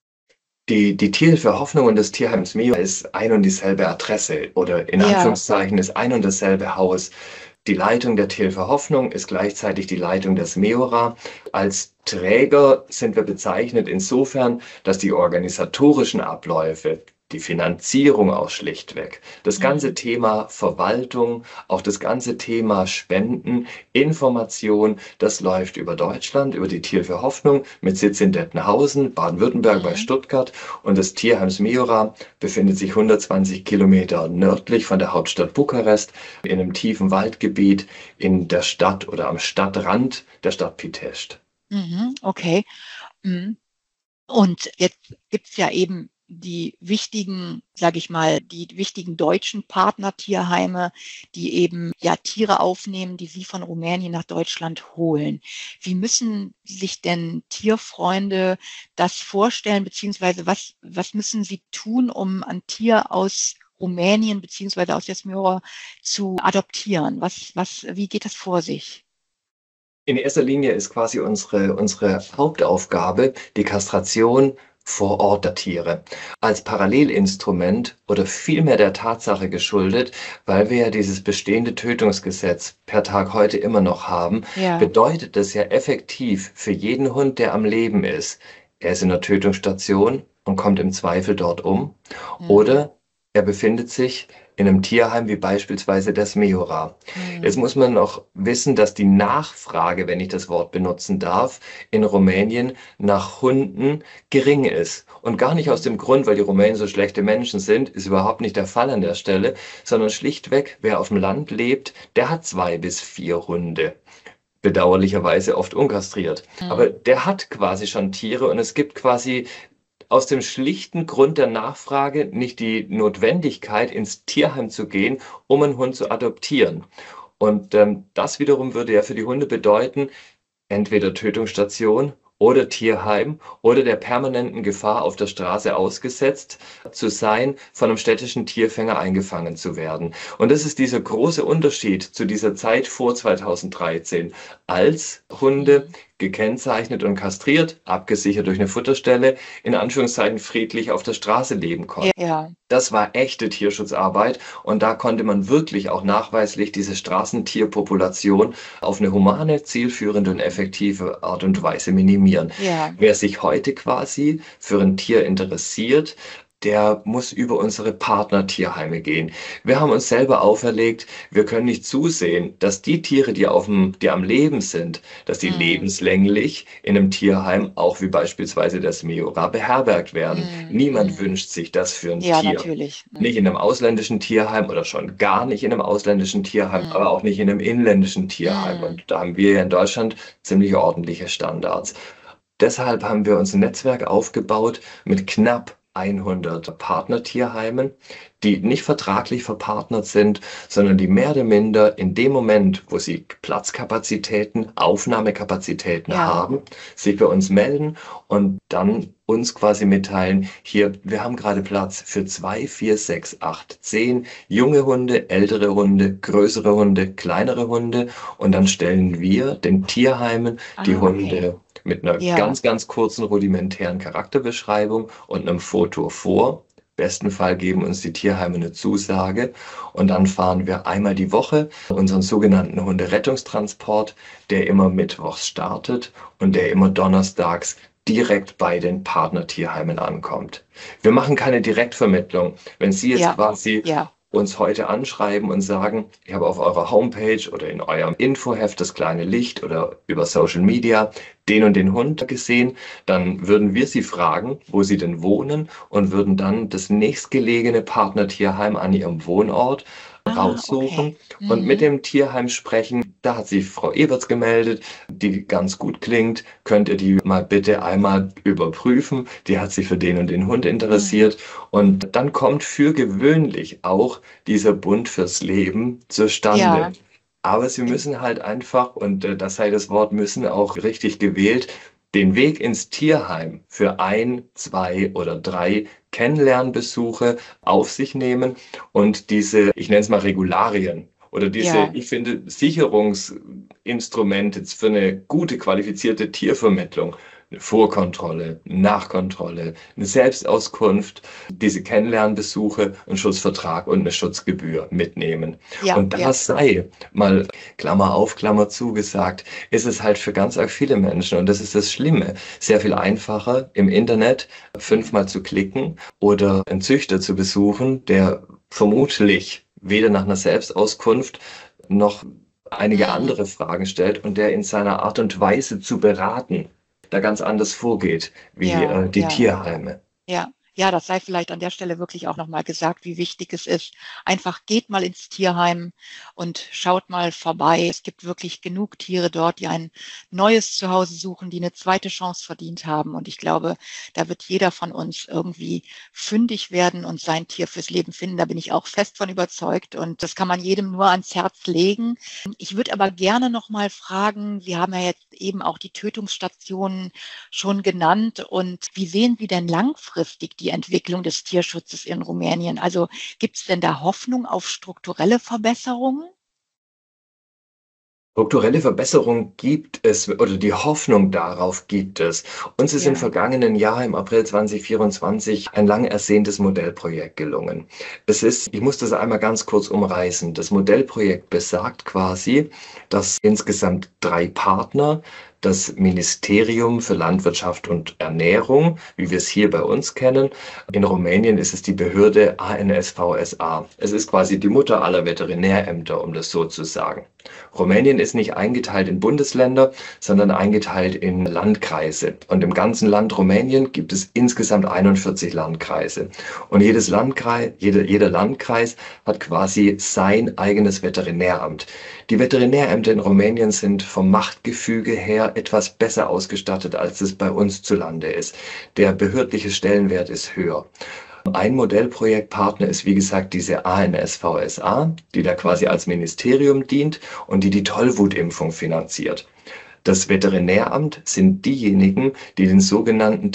Die, die Tierhilfe Hoffnung und das Tierheims Mio ist ein und dieselbe Adresse oder in Ja. Anführungszeichen ist ein und dasselbe Haus. Die Leitung der Tierhilfe Hoffnung ist gleichzeitig die Leitung des Meora. Als Träger sind wir bezeichnet insofern, dass die organisatorischen Abläufe, die Finanzierung auch schlichtweg, das ganze Mhm. Thema Verwaltung, auch das ganze Thema Spenden, Information, das läuft über Deutschland, über die Tierhilfe Hoffnung mit Sitz in Dettenhausen, Baden-Württemberg bei Mhm. Stuttgart und das Tierheims Miora befindet sich hundertzwanzig Kilometer nördlich von der Hauptstadt Bukarest in einem tiefen Waldgebiet in der Stadt oder am Stadtrand der Stadt Pitești. Mhm. Okay. Mhm. Und jetzt gibt's ja eben die wichtigen, sage ich mal, die wichtigen deutschen Partnertierheime, die eben ja Tiere aufnehmen, die sie von Rumänien nach Deutschland holen. Wie müssen sich denn Tierfreunde das vorstellen, beziehungsweise was, was müssen sie tun, um ein Tier aus Rumänien beziehungsweise aus Jasmira zu adoptieren? Was, was, wie geht das vor sich? In erster Linie ist quasi unsere, unsere Hauptaufgabe die Kastration vor Ort der Tiere. Als Parallelinstrument oder vielmehr der Tatsache geschuldet, weil wir ja dieses bestehende Tötungsgesetz per Tag heute immer noch haben, Ja. bedeutet das ja effektiv für jeden Hund, der am Leben ist, er ist in der Tötungsstation und kommt im Zweifel dort um, Mhm. oder er befindet sich in einem Tierheim wie beispielsweise der Smeora. Mhm. Jetzt muss man noch wissen, dass die Nachfrage, wenn ich das Wort benutzen darf, in Rumänien nach Hunden gering ist. Und gar nicht aus dem Grund, weil die Rumänen so schlechte Menschen sind, ist überhaupt nicht der Fall an der Stelle, sondern schlichtweg, wer auf dem Land lebt, der hat zwei bis vier Hunde. Bedauerlicherweise oft unkastriert. Mhm. Aber der hat quasi schon Tiere und es gibt quasi aus dem schlichten Grund der Nachfrage nicht die Notwendigkeit, ins Tierheim zu gehen, um einen Hund zu adoptieren. Und ähm, das wiederum würde ja für die Hunde bedeuten, entweder Tötungsstation oder Tierheim oder der permanenten Gefahr auf der Straße ausgesetzt zu sein, von einem städtischen Tierfänger eingefangen zu werden. Und das ist dieser große Unterschied zu dieser Zeit vor zweitausenddreizehn, als Hunde gekennzeichnet und kastriert, abgesichert durch eine Futterstelle, in Anführungszeichen friedlich auf der Straße leben konnten. Ja. Das war echte Tierschutzarbeit und da konnte man wirklich auch nachweislich diese Straßentierpopulation auf eine humane, zielführende und effektive Art und Weise minimieren. Ja. Wer sich heute quasi für ein Tier interessiert, der muss über unsere Partnertierheime gehen. Wir haben uns selber auferlegt, wir können nicht zusehen, dass die Tiere, die, auf dem, die am Leben sind, dass die Mhm. lebenslänglich in einem Tierheim, auch wie beispielsweise der Smeora, beherbergt werden. Mhm. Niemand Mhm. wünscht sich das für ein Ja, Tier. natürlich. Mhm. Nicht in einem ausländischen Tierheim oder schon gar nicht in einem ausländischen Tierheim, Mhm. aber auch nicht in einem inländischen Tierheim. Mhm. Und da haben wir ja in Deutschland ziemlich ordentliche Standards. Deshalb haben wir uns ein Netzwerk aufgebaut mit knapp hundert Partnertierheimen, die nicht vertraglich verpartnert sind, sondern die mehr oder minder in dem Moment, wo sie Platzkapazitäten, Aufnahmekapazitäten Ja. haben, sich bei uns melden und dann uns quasi mitteilen, hier, wir haben gerade Platz für zwei, vier, sechs, acht, zehn junge Hunde, ältere Hunde, größere Hunde, kleinere Hunde und dann stellen wir den Tierheimen die Ah, Hunde okay. mit einer Ja. ganz, ganz kurzen rudimentären Charakterbeschreibung und einem Foto vor. Im besten Fall geben uns die Tierheime eine Zusage und dann fahren wir einmal die Woche unseren sogenannten Hunderettungstransport, der immer mittwochs startet und der immer donnerstags direkt bei den Partnertierheimen ankommt. Wir machen keine Direktvermittlung. Wenn Sie jetzt Ja. quasi Ja. uns heute anschreiben und sagen, ich habe auf eurer Homepage oder in eurem Infoheft das kleine Licht oder über Social Media den und den Hund gesehen, dann würden wir Sie fragen, wo Sie denn wohnen und würden dann das nächstgelegene Partnertierheim an Ihrem Wohnort Ah, raussuchen okay. und mit Mhm. dem Tierheim sprechen. Da hat sich Frau Eberts gemeldet, die ganz gut klingt. Könnt ihr die mal bitte einmal überprüfen? Die hat sich für den und den Hund Mhm. interessiert. Und dann kommt für gewöhnlich auch dieser Bund fürs Leben zustande. Ja. Aber Sie müssen halt einfach, und äh, das sei das Wort müssen auch richtig gewählt, den Weg ins Tierheim für ein, zwei oder drei Kennenlernbesuche auf sich nehmen und diese, ich nenne es mal Regularien oder diese, Ja. ich finde, Sicherungsinstrumente für eine gute, qualifizierte Tiervermittlung, eine Vorkontrolle, Nachkontrolle, eine Selbstauskunft, diese Kennenlernbesuche, einen Schutzvertrag und eine Schutzgebühr mitnehmen. Ja. Und Ja. das sei, mal Klammer auf, Klammer zu gesagt, ist es halt für ganz arg viele Menschen, und das ist das Schlimme, sehr viel einfacher im Internet fünfmal zu klicken oder einen Züchter zu besuchen, der vermutlich weder nach einer Selbstauskunft noch einige Mhm. andere Fragen stellt und der in seiner Art und Weise zu beraten da ganz anders vorgeht wie Ja. äh, die Ja. Tierheime. Ja. Ja, das sei vielleicht an der Stelle wirklich auch nochmal gesagt, wie wichtig es ist. Einfach geht mal ins Tierheim und schaut mal vorbei. Es gibt wirklich genug Tiere dort, die ein neues Zuhause suchen, die eine zweite Chance verdient haben. Und ich glaube, da wird jeder von uns irgendwie fündig werden und sein Tier fürs Leben finden. Da bin ich auch fest von überzeugt. Und das kann man jedem nur ans Herz legen. Ich würde aber gerne nochmal fragen, Sie haben ja jetzt eben auch die Tötungsstationen schon genannt. Und wie sehen Sie denn langfristig die Entwicklung des Tierschutzes in Rumänien? Also gibt es denn da Hoffnung auf strukturelle Verbesserungen? Strukturelle Verbesserung gibt es oder die Hoffnung darauf gibt es. Uns ist im Ja. vergangenen Jahr, im April zweitausendvierundzwanzig, ein lang ersehntes Modellprojekt gelungen. Es ist, ich muss das einmal ganz kurz umreißen. Das Modellprojekt besagt quasi, dass insgesamt drei Partner das Ministerium für Landwirtschaft und Ernährung, wie wir es hier bei uns kennen. In Rumänien ist es die Behörde A N S V S A. Es ist quasi die Mutter aller Veterinärämter, um das so zu sagen. Rumänien ist nicht eingeteilt in Bundesländer, sondern eingeteilt in Landkreise. Und im ganzen Land Rumänien gibt es insgesamt einundvierzig Landkreise. Und jedes Landkreis, jeder, jeder Landkreis hat quasi sein eigenes Veterinäramt. Die Veterinärämter in Rumänien sind vom Machtgefüge her etwas besser ausgestattet, als es bei uns zu Lande ist. Der behördliche Stellenwert ist höher. Ein Modellprojektpartner ist, wie gesagt, diese A N S V S A, die da quasi als Ministerium dient und die die Tollwutimpfung finanziert. Das Veterinäramt sind diejenigen, die den sogenannten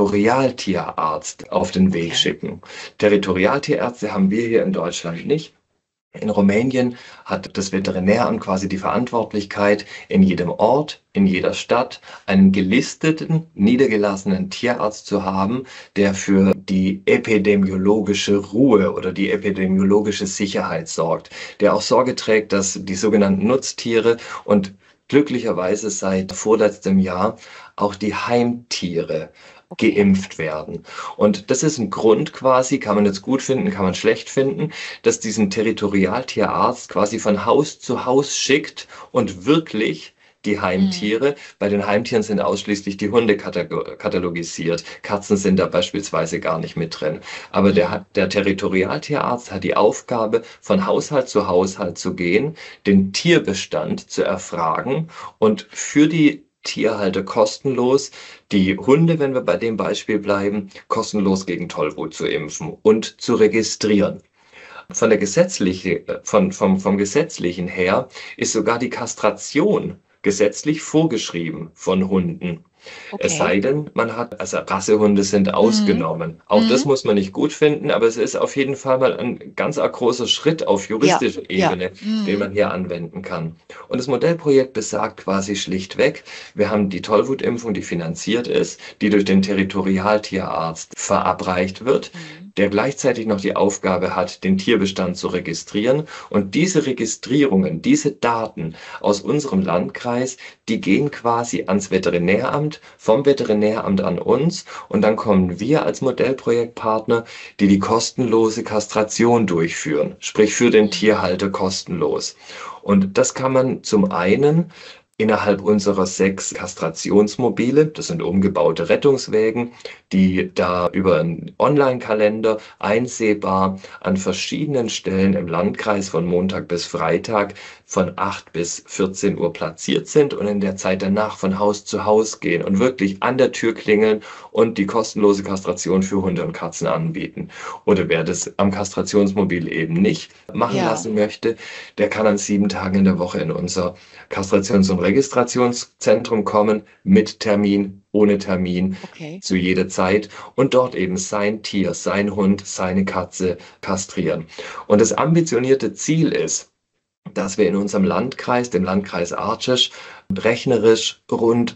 Territorialtierarzt auf den Weg schicken. Territorialtierärzte haben wir hier in Deutschland nicht. In Rumänien hat das Veterinäramt quasi die Verantwortlichkeit, in jedem Ort, in jeder Stadt einen gelisteten, niedergelassenen Tierarzt zu haben, der für die epidemiologische Ruhe oder die epidemiologische Sicherheit sorgt, der auch Sorge trägt, dass die sogenannten Nutztiere und glücklicherweise seit vorletztem Jahr auch die Heimtiere geimpft werden. Und das ist ein Grund quasi, kann man jetzt gut finden, kann man schlecht finden, dass diesen Territorialtierarzt quasi von Haus zu Haus schickt und wirklich die Heimtiere, mhm. bei den Heimtieren sind ausschließlich die Hunde katalogisiert. Katzen sind da beispielsweise gar nicht mit drin. Aber mhm. der, der Territorialtierarzt hat die Aufgabe, von Haushalt zu Haushalt zu gehen, den Tierbestand zu erfragen und für die Tierhalter kostenlos die Hunde, wenn wir bei dem Beispiel bleiben, kostenlos gegen Tollwut zu impfen und zu registrieren. Von der gesetzlichen, von, vom, vom Gesetzlichen her ist sogar die Kastration gesetzlich vorgeschrieben von Hunden. Okay. Es sei denn, man hat, also Rassehunde sind ausgenommen. Mhm. Auch mhm. das muss man nicht gut finden, aber es ist auf jeden Fall mal ein ganz großer Schritt auf juristischer ja. Ebene, ja. Mhm. den man hier anwenden kann. Und das Modellprojekt besagt quasi schlichtweg, wir haben die Tollwutimpfung, die finanziert ist, die durch den Territorialtierarzt verabreicht wird, mhm. der gleichzeitig noch die Aufgabe hat, den Tierbestand zu registrieren. Und diese Registrierungen, diese Daten aus unserem Landkreis, die gehen quasi ans Veterinäramt, vom Veterinäramt an uns und dann kommen wir als Modellprojektpartner, die die kostenlose Kastration durchführen, sprich für den Tierhalter kostenlos. Und das kann man zum einen innerhalb unserer sechs Kastrationsmobile, das sind umgebaute Rettungswägen, die da über einen Online-Kalender einsehbar an verschiedenen Stellen im Landkreis von Montag bis Freitag von acht bis vierzehn Uhr platziert sind und in der Zeit danach von Haus zu Haus gehen und wirklich an der Tür klingeln und die kostenlose Kastration für Hunde und Katzen anbieten. Oder wer das am Kastrationsmobil eben nicht machen ja. lassen möchte, der kann an sieben Tagen in der Woche in unser Kastrations- und Registrationszentrum kommen, mit Termin, ohne Termin, okay. zu jeder Zeit und dort eben sein Tier, sein Hund, seine Katze kastrieren. Und das ambitionierte Ziel ist, dass wir in unserem Landkreis, dem Landkreis Arciș, rechnerisch rund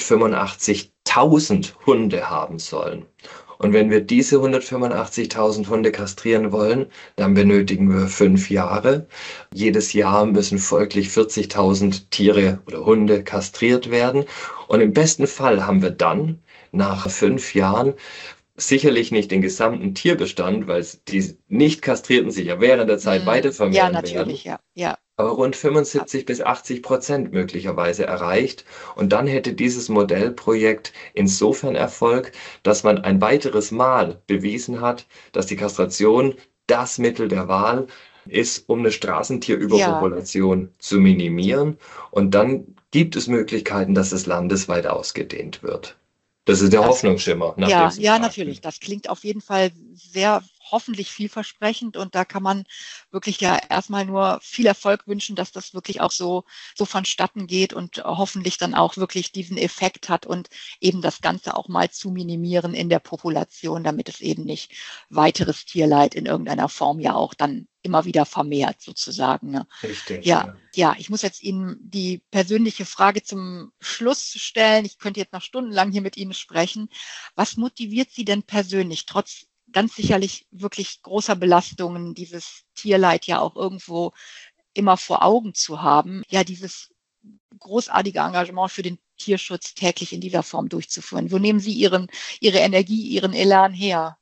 hundertfünfundachtzigtausend Hunde haben sollen. Und wenn wir diese hundertfünfundachtzigtausend Hunde kastrieren wollen, dann benötigen wir fünf Jahre. Jedes Jahr müssen folglich vierzigtausend Tiere oder Hunde kastriert werden. Und im besten Fall haben wir dann nach fünf Jahren sicherlich nicht den gesamten Tierbestand, weil die nicht kastrierten sich ja während der Zeit mhm. weiter vermehren werden. Ja, natürlich, ja. ja. Aber rund fünfundsiebzig bis achtzig Prozent möglicherweise erreicht. Und dann hätte dieses Modellprojekt insofern Erfolg, dass man ein weiteres Mal bewiesen hat, dass die Kastration das Mittel der Wahl ist, um eine Straßentierüberpopulation ja. zu minimieren. Und dann gibt es Möglichkeiten, dass es landesweit ausgedehnt wird. Das ist der das, Hoffnungsschimmer. Nach ja, ja, natürlich. Das klingt auf jeden Fall sehr hoffentlich vielversprechend und da kann man wirklich ja erstmal nur viel Erfolg wünschen, dass das wirklich auch so, so vonstatten geht und hoffentlich dann auch wirklich diesen Effekt hat und eben das Ganze auch mal zu minimieren in der Population, damit es eben nicht weiteres Tierleid in irgendeiner Form ja auch dann immer wieder vermehrt sozusagen. Ne? Richtig. Ja, ja, ja, ich muss jetzt Ihnen die persönliche Frage zum Schluss stellen. Ich könnte jetzt noch stundenlang hier mit Ihnen sprechen. Was motiviert Sie denn persönlich, trotz ganz sicherlich wirklich großer Belastungen, dieses Tierleid ja auch irgendwo immer vor Augen zu haben, ja, dieses großartige Engagement für den Tierschutz täglich in dieser Form durchzuführen? Wo nehmen Sie Ihren, Ihre Energie, Ihren Elan her?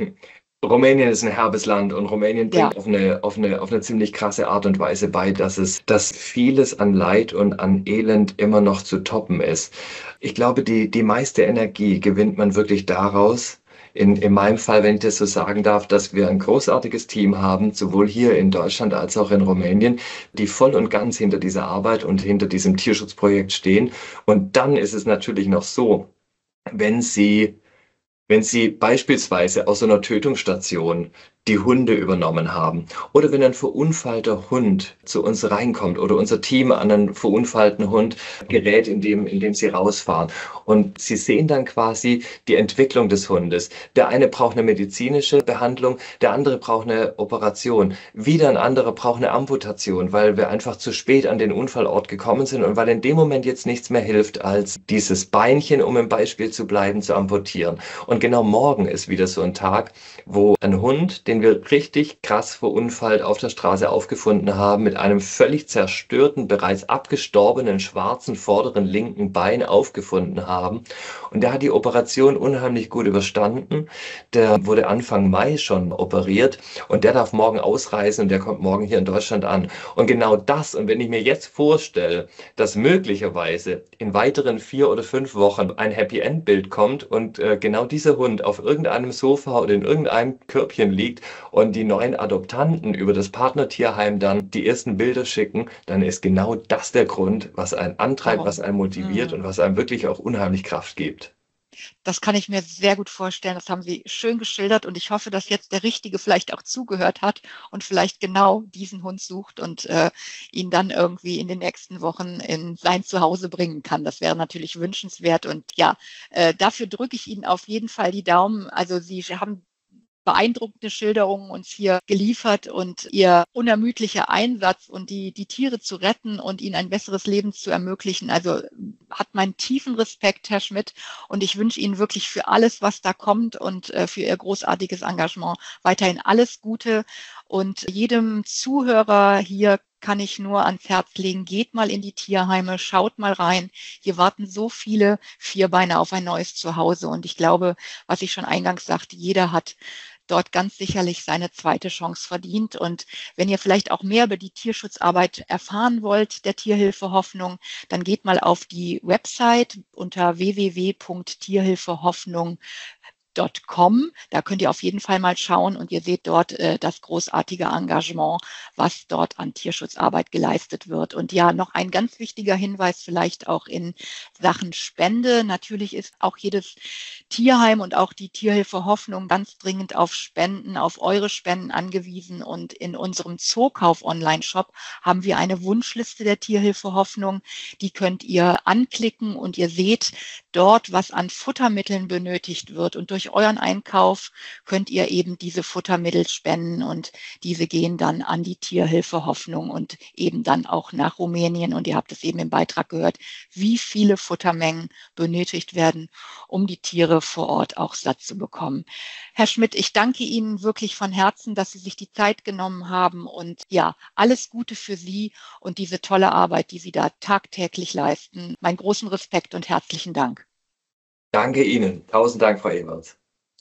Rumänien ist ein herbes Land und Rumänien Ja. bringt auf eine, auf eine, auf eine ziemlich krasse Art und Weise bei, dass es, dass vieles an Leid und an Elend immer noch zu toppen ist. Ich glaube, die, die meiste Energie gewinnt man wirklich daraus, in, in meinem Fall, wenn ich das so sagen darf, dass wir ein großartiges Team haben, sowohl hier in Deutschland als auch in Rumänien, die voll und ganz hinter dieser Arbeit und hinter diesem Tierschutzprojekt stehen. Und dann ist es natürlich noch so, wenn Sie Wenn Sie beispielsweise aus so einer Tötungsstation die Hunde übernommen haben oder wenn ein verunfallter Hund zu uns reinkommt oder unser Team an einen verunfallten Hund gerät, indem, indem sie rausfahren und Sie sehen dann quasi die Entwicklung des Hundes. Der eine braucht eine medizinische Behandlung, der andere braucht eine Operation, wieder ein anderer braucht eine Amputation, weil wir einfach zu spät an den Unfallort gekommen sind und weil in dem Moment jetzt nichts mehr hilft, als dieses Beinchen, um im Beispiel zu bleiben, zu amputieren. Und genau morgen ist wieder so ein Tag, wo ein Hund, den wir richtig krass verunfallt auf der Straße aufgefunden haben, mit einem völlig zerstörten, bereits abgestorbenen schwarzen vorderen linken Bein aufgefunden haben. Und der hat die Operation unheimlich gut überstanden. Der wurde Anfang Mai schon operiert und der darf morgen ausreisen und der kommt morgen hier in Deutschland an. Und genau das, und wenn ich mir jetzt vorstelle, dass möglicherweise in weiteren vier oder fünf Wochen ein Happy-End-Bild kommt und äh, genau dieser Hund auf irgendeinem Sofa oder in irgendeinem Körbchen liegt und die neuen Adoptanten über das Partnertierheim dann die ersten Bilder schicken, dann ist genau das der Grund, was einen antreibt, was einen motiviert Mhm. und was einem wirklich auch unheimlich Kraft gibt. Das kann ich mir sehr gut vorstellen. Das haben Sie schön geschildert und ich hoffe, dass jetzt der Richtige vielleicht auch zugehört hat und vielleicht genau diesen Hund sucht und äh, ihn dann irgendwie in den nächsten Wochen in sein Zuhause bringen kann. Das wäre natürlich wünschenswert und ja, äh, dafür drücke ich Ihnen auf jeden Fall die Daumen. Also Sie haben beeindruckende Schilderungen uns hier geliefert und Ihr unermüdlicher Einsatz und die, die Tiere zu retten und ihnen ein besseres Leben zu ermöglichen. Also hat meinen tiefen Respekt, Herr Schmidt, und ich wünsche Ihnen wirklich für alles, was da kommt und äh, für Ihr großartiges Engagement weiterhin alles Gute. Und jedem Zuhörer hier kann ich nur ans Herz legen, geht mal in die Tierheime, schaut mal rein. Hier warten so viele Vierbeiner auf ein neues Zuhause. Und ich glaube, was ich schon eingangs sagte, jeder hat dort ganz sicherlich seine zweite Chance verdient. Und wenn ihr vielleicht auch mehr über die Tierschutzarbeit erfahren wollt, der Tierhilfe Hoffnung, dann geht mal auf die Website unter w w w punkt tierhilfehoffnung punkt com. Da könnt ihr auf jeden Fall mal schauen und ihr seht dort äh, das großartige Engagement, was dort an Tierschutzarbeit geleistet wird. Und ja, noch ein ganz wichtiger Hinweis vielleicht auch in Sachen Spende. Natürlich ist auch jedes Tierheim und auch die Tierhilfe Hoffnung ganz dringend auf Spenden, auf eure Spenden angewiesen. Und in unserem Zookauf-Online-Shop haben wir eine Wunschliste der Tierhilfe Hoffnung. Die könnt ihr anklicken und ihr seht dort, was an Futtermitteln benötigt wird. Und durch euren Einkauf könnt ihr eben diese Futtermittel spenden und diese gehen dann an die Tierhilfe Hoffnung und eben dann auch nach Rumänien. Und ihr habt es eben im Beitrag gehört, wie viele Futtermengen benötigt werden, um die Tiere vor Ort auch satt zu bekommen. Herr Schmidt, ich danke Ihnen wirklich von Herzen, dass Sie sich die Zeit genommen haben und ja, alles Gute für Sie und diese tolle Arbeit, die Sie da tagtäglich leisten. Meinen großen Respekt und herzlichen Dank. Danke Ihnen. Tausend Dank, Frau Eberts.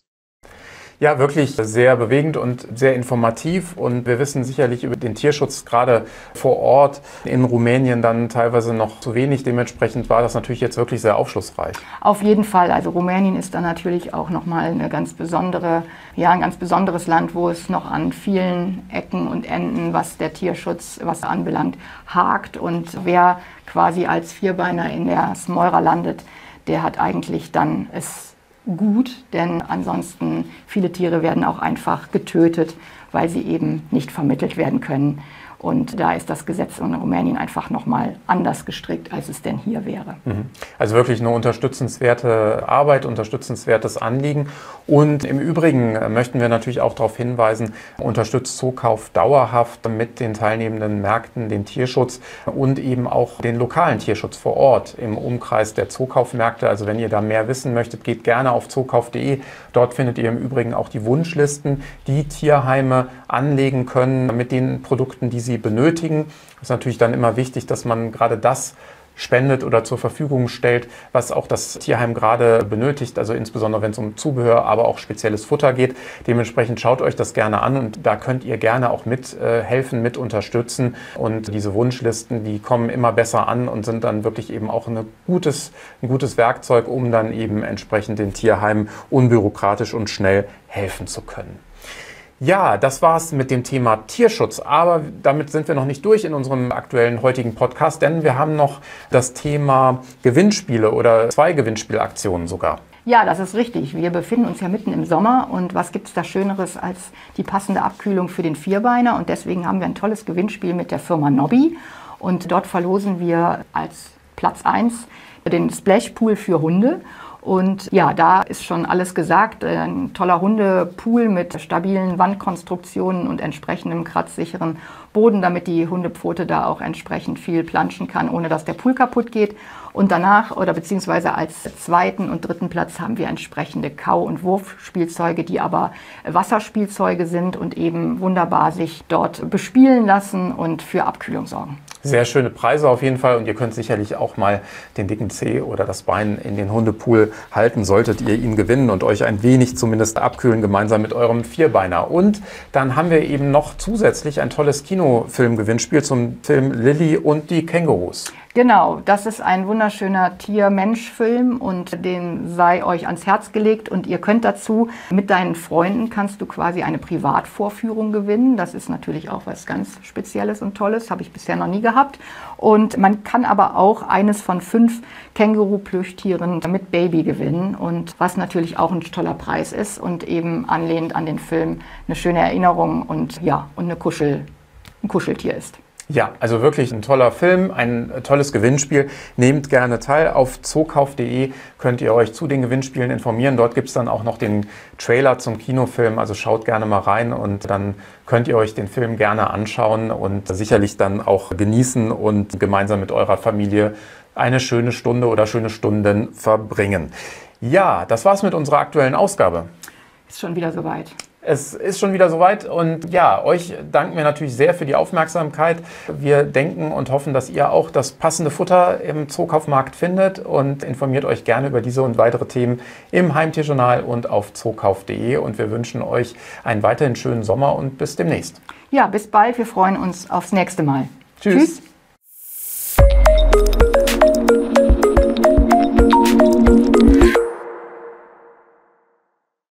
Ja, wirklich sehr bewegend und sehr informativ und wir wissen sicherlich über den Tierschutz gerade vor Ort in Rumänien dann teilweise noch zu wenig. Dementsprechend war das natürlich jetzt wirklich sehr aufschlussreich. Auf jeden Fall. Also Rumänien ist dann natürlich auch nochmal eine ganz besondere, ja, ein ganz besonderes Land, wo es noch an vielen Ecken und Enden, was der Tierschutz, was anbelangt, hakt. Und wer quasi als Vierbeiner in der Smoira landet, der hat eigentlich dann es gut, denn ansonsten viele Tiere werden auch einfach getötet, weil sie eben nicht vermittelt werden können. Und da ist das Gesetz in Rumänien einfach nochmal anders gestrickt, als es denn hier wäre. Also wirklich eine unterstützenswerte Arbeit, unterstützenswertes Anliegen. Und im Übrigen möchten wir natürlich auch darauf hinweisen, unterstützt Zookauf dauerhaft mit den teilnehmenden Märkten den Tierschutz und eben auch den lokalen Tierschutz vor Ort im Umkreis der Zookaufmärkte. Also wenn ihr da mehr wissen möchtet, geht gerne auf zookauf punkt de. Dort findet ihr im Übrigen auch die Wunschlisten, die Tierheime anlegen können mit den Produkten, die sie benötigen. Es ist natürlich dann immer wichtig, dass man gerade das spendet oder zur Verfügung stellt, was auch das Tierheim gerade benötigt, also insbesondere wenn es um Zubehör, aber auch spezielles Futter geht. Dementsprechend schaut euch das gerne an und da könnt ihr gerne auch mit äh, helfen, mit unterstützen. Und diese Wunschlisten, die kommen immer besser an und sind dann wirklich eben auch eine gutes, ein gutes Werkzeug, um dann eben entsprechend den Tierheimen unbürokratisch und schnell helfen zu können. Ja, das war's mit dem Thema Tierschutz, aber damit sind wir noch nicht durch in unserem aktuellen heutigen Podcast, denn wir haben noch das Thema Gewinnspiele oder zwei Gewinnspielaktionen sogar. Ja, das ist richtig. Wir befinden uns ja mitten im Sommer und was gibt es da Schöneres als die passende Abkühlung für den Vierbeiner, und deswegen haben wir ein tolles Gewinnspiel mit der Firma Nobby und dort verlosen wir als Platz eins den Splashpool für Hunde. Und ja, da ist schon alles gesagt. Ein toller Hundepool mit stabilen Wandkonstruktionen und entsprechendem kratzsicheren Boden, damit die Hundepfote da auch entsprechend viel planschen kann, ohne dass der Pool kaputt geht. Und danach oder beziehungsweise als zweiten und dritten Platz haben wir entsprechende Kau- und Wurfspielzeuge, die aber Wasserspielzeuge sind und eben wunderbar sich dort bespielen lassen und für Abkühlung sorgen. Sehr schöne Preise auf jeden Fall und ihr könnt sicherlich auch mal den dicken Zeh oder das Bein in den Hundepool halten, solltet ihr ihn gewinnen und euch ein wenig zumindest abkühlen, gemeinsam mit eurem Vierbeiner. Und dann haben wir eben noch zusätzlich ein tolles Kinofilmgewinnspiel zum Film Lilly und die Kängurus. Genau, das ist ein wunderschöner Tier-Mensch-Film und den sei euch ans Herz gelegt und ihr könnt dazu, mit deinen Freunden kannst du quasi eine Privatvorführung gewinnen. Das ist natürlich auch was ganz Spezielles und Tolles, habe ich bisher noch nie gehabt. Und man kann aber auch eines von fünf Känguru-Plüschtieren mit Baby gewinnen und was natürlich auch ein toller Preis ist und eben anlehnend an den Film eine schöne Erinnerung und ja, und eine Kuschel, ein Kuscheltier ist. Ja, also wirklich ein toller Film, ein tolles Gewinnspiel. Nehmt gerne teil. Auf zookauf punkt de könnt ihr euch zu den Gewinnspielen informieren. Dort gibt es dann auch noch den Trailer zum Kinofilm. Also schaut gerne mal rein und dann könnt ihr euch den Film gerne anschauen und sicherlich dann auch genießen und gemeinsam mit eurer Familie eine schöne Stunde oder schöne Stunden verbringen. Ja, das war's mit unserer aktuellen Ausgabe. Ist schon wieder soweit. Es ist schon wieder soweit und ja, euch danken wir natürlich sehr für die Aufmerksamkeit. Wir denken und hoffen, dass ihr auch das passende Futter im Zookaufmarkt findet und informiert euch gerne über diese und weitere Themen im Heimtierjournal und auf zookauf punkt de und wir wünschen euch einen weiterhin schönen Sommer und bis demnächst. Ja, bis bald. Wir freuen uns aufs nächste Mal. Tschüss. Tschüss.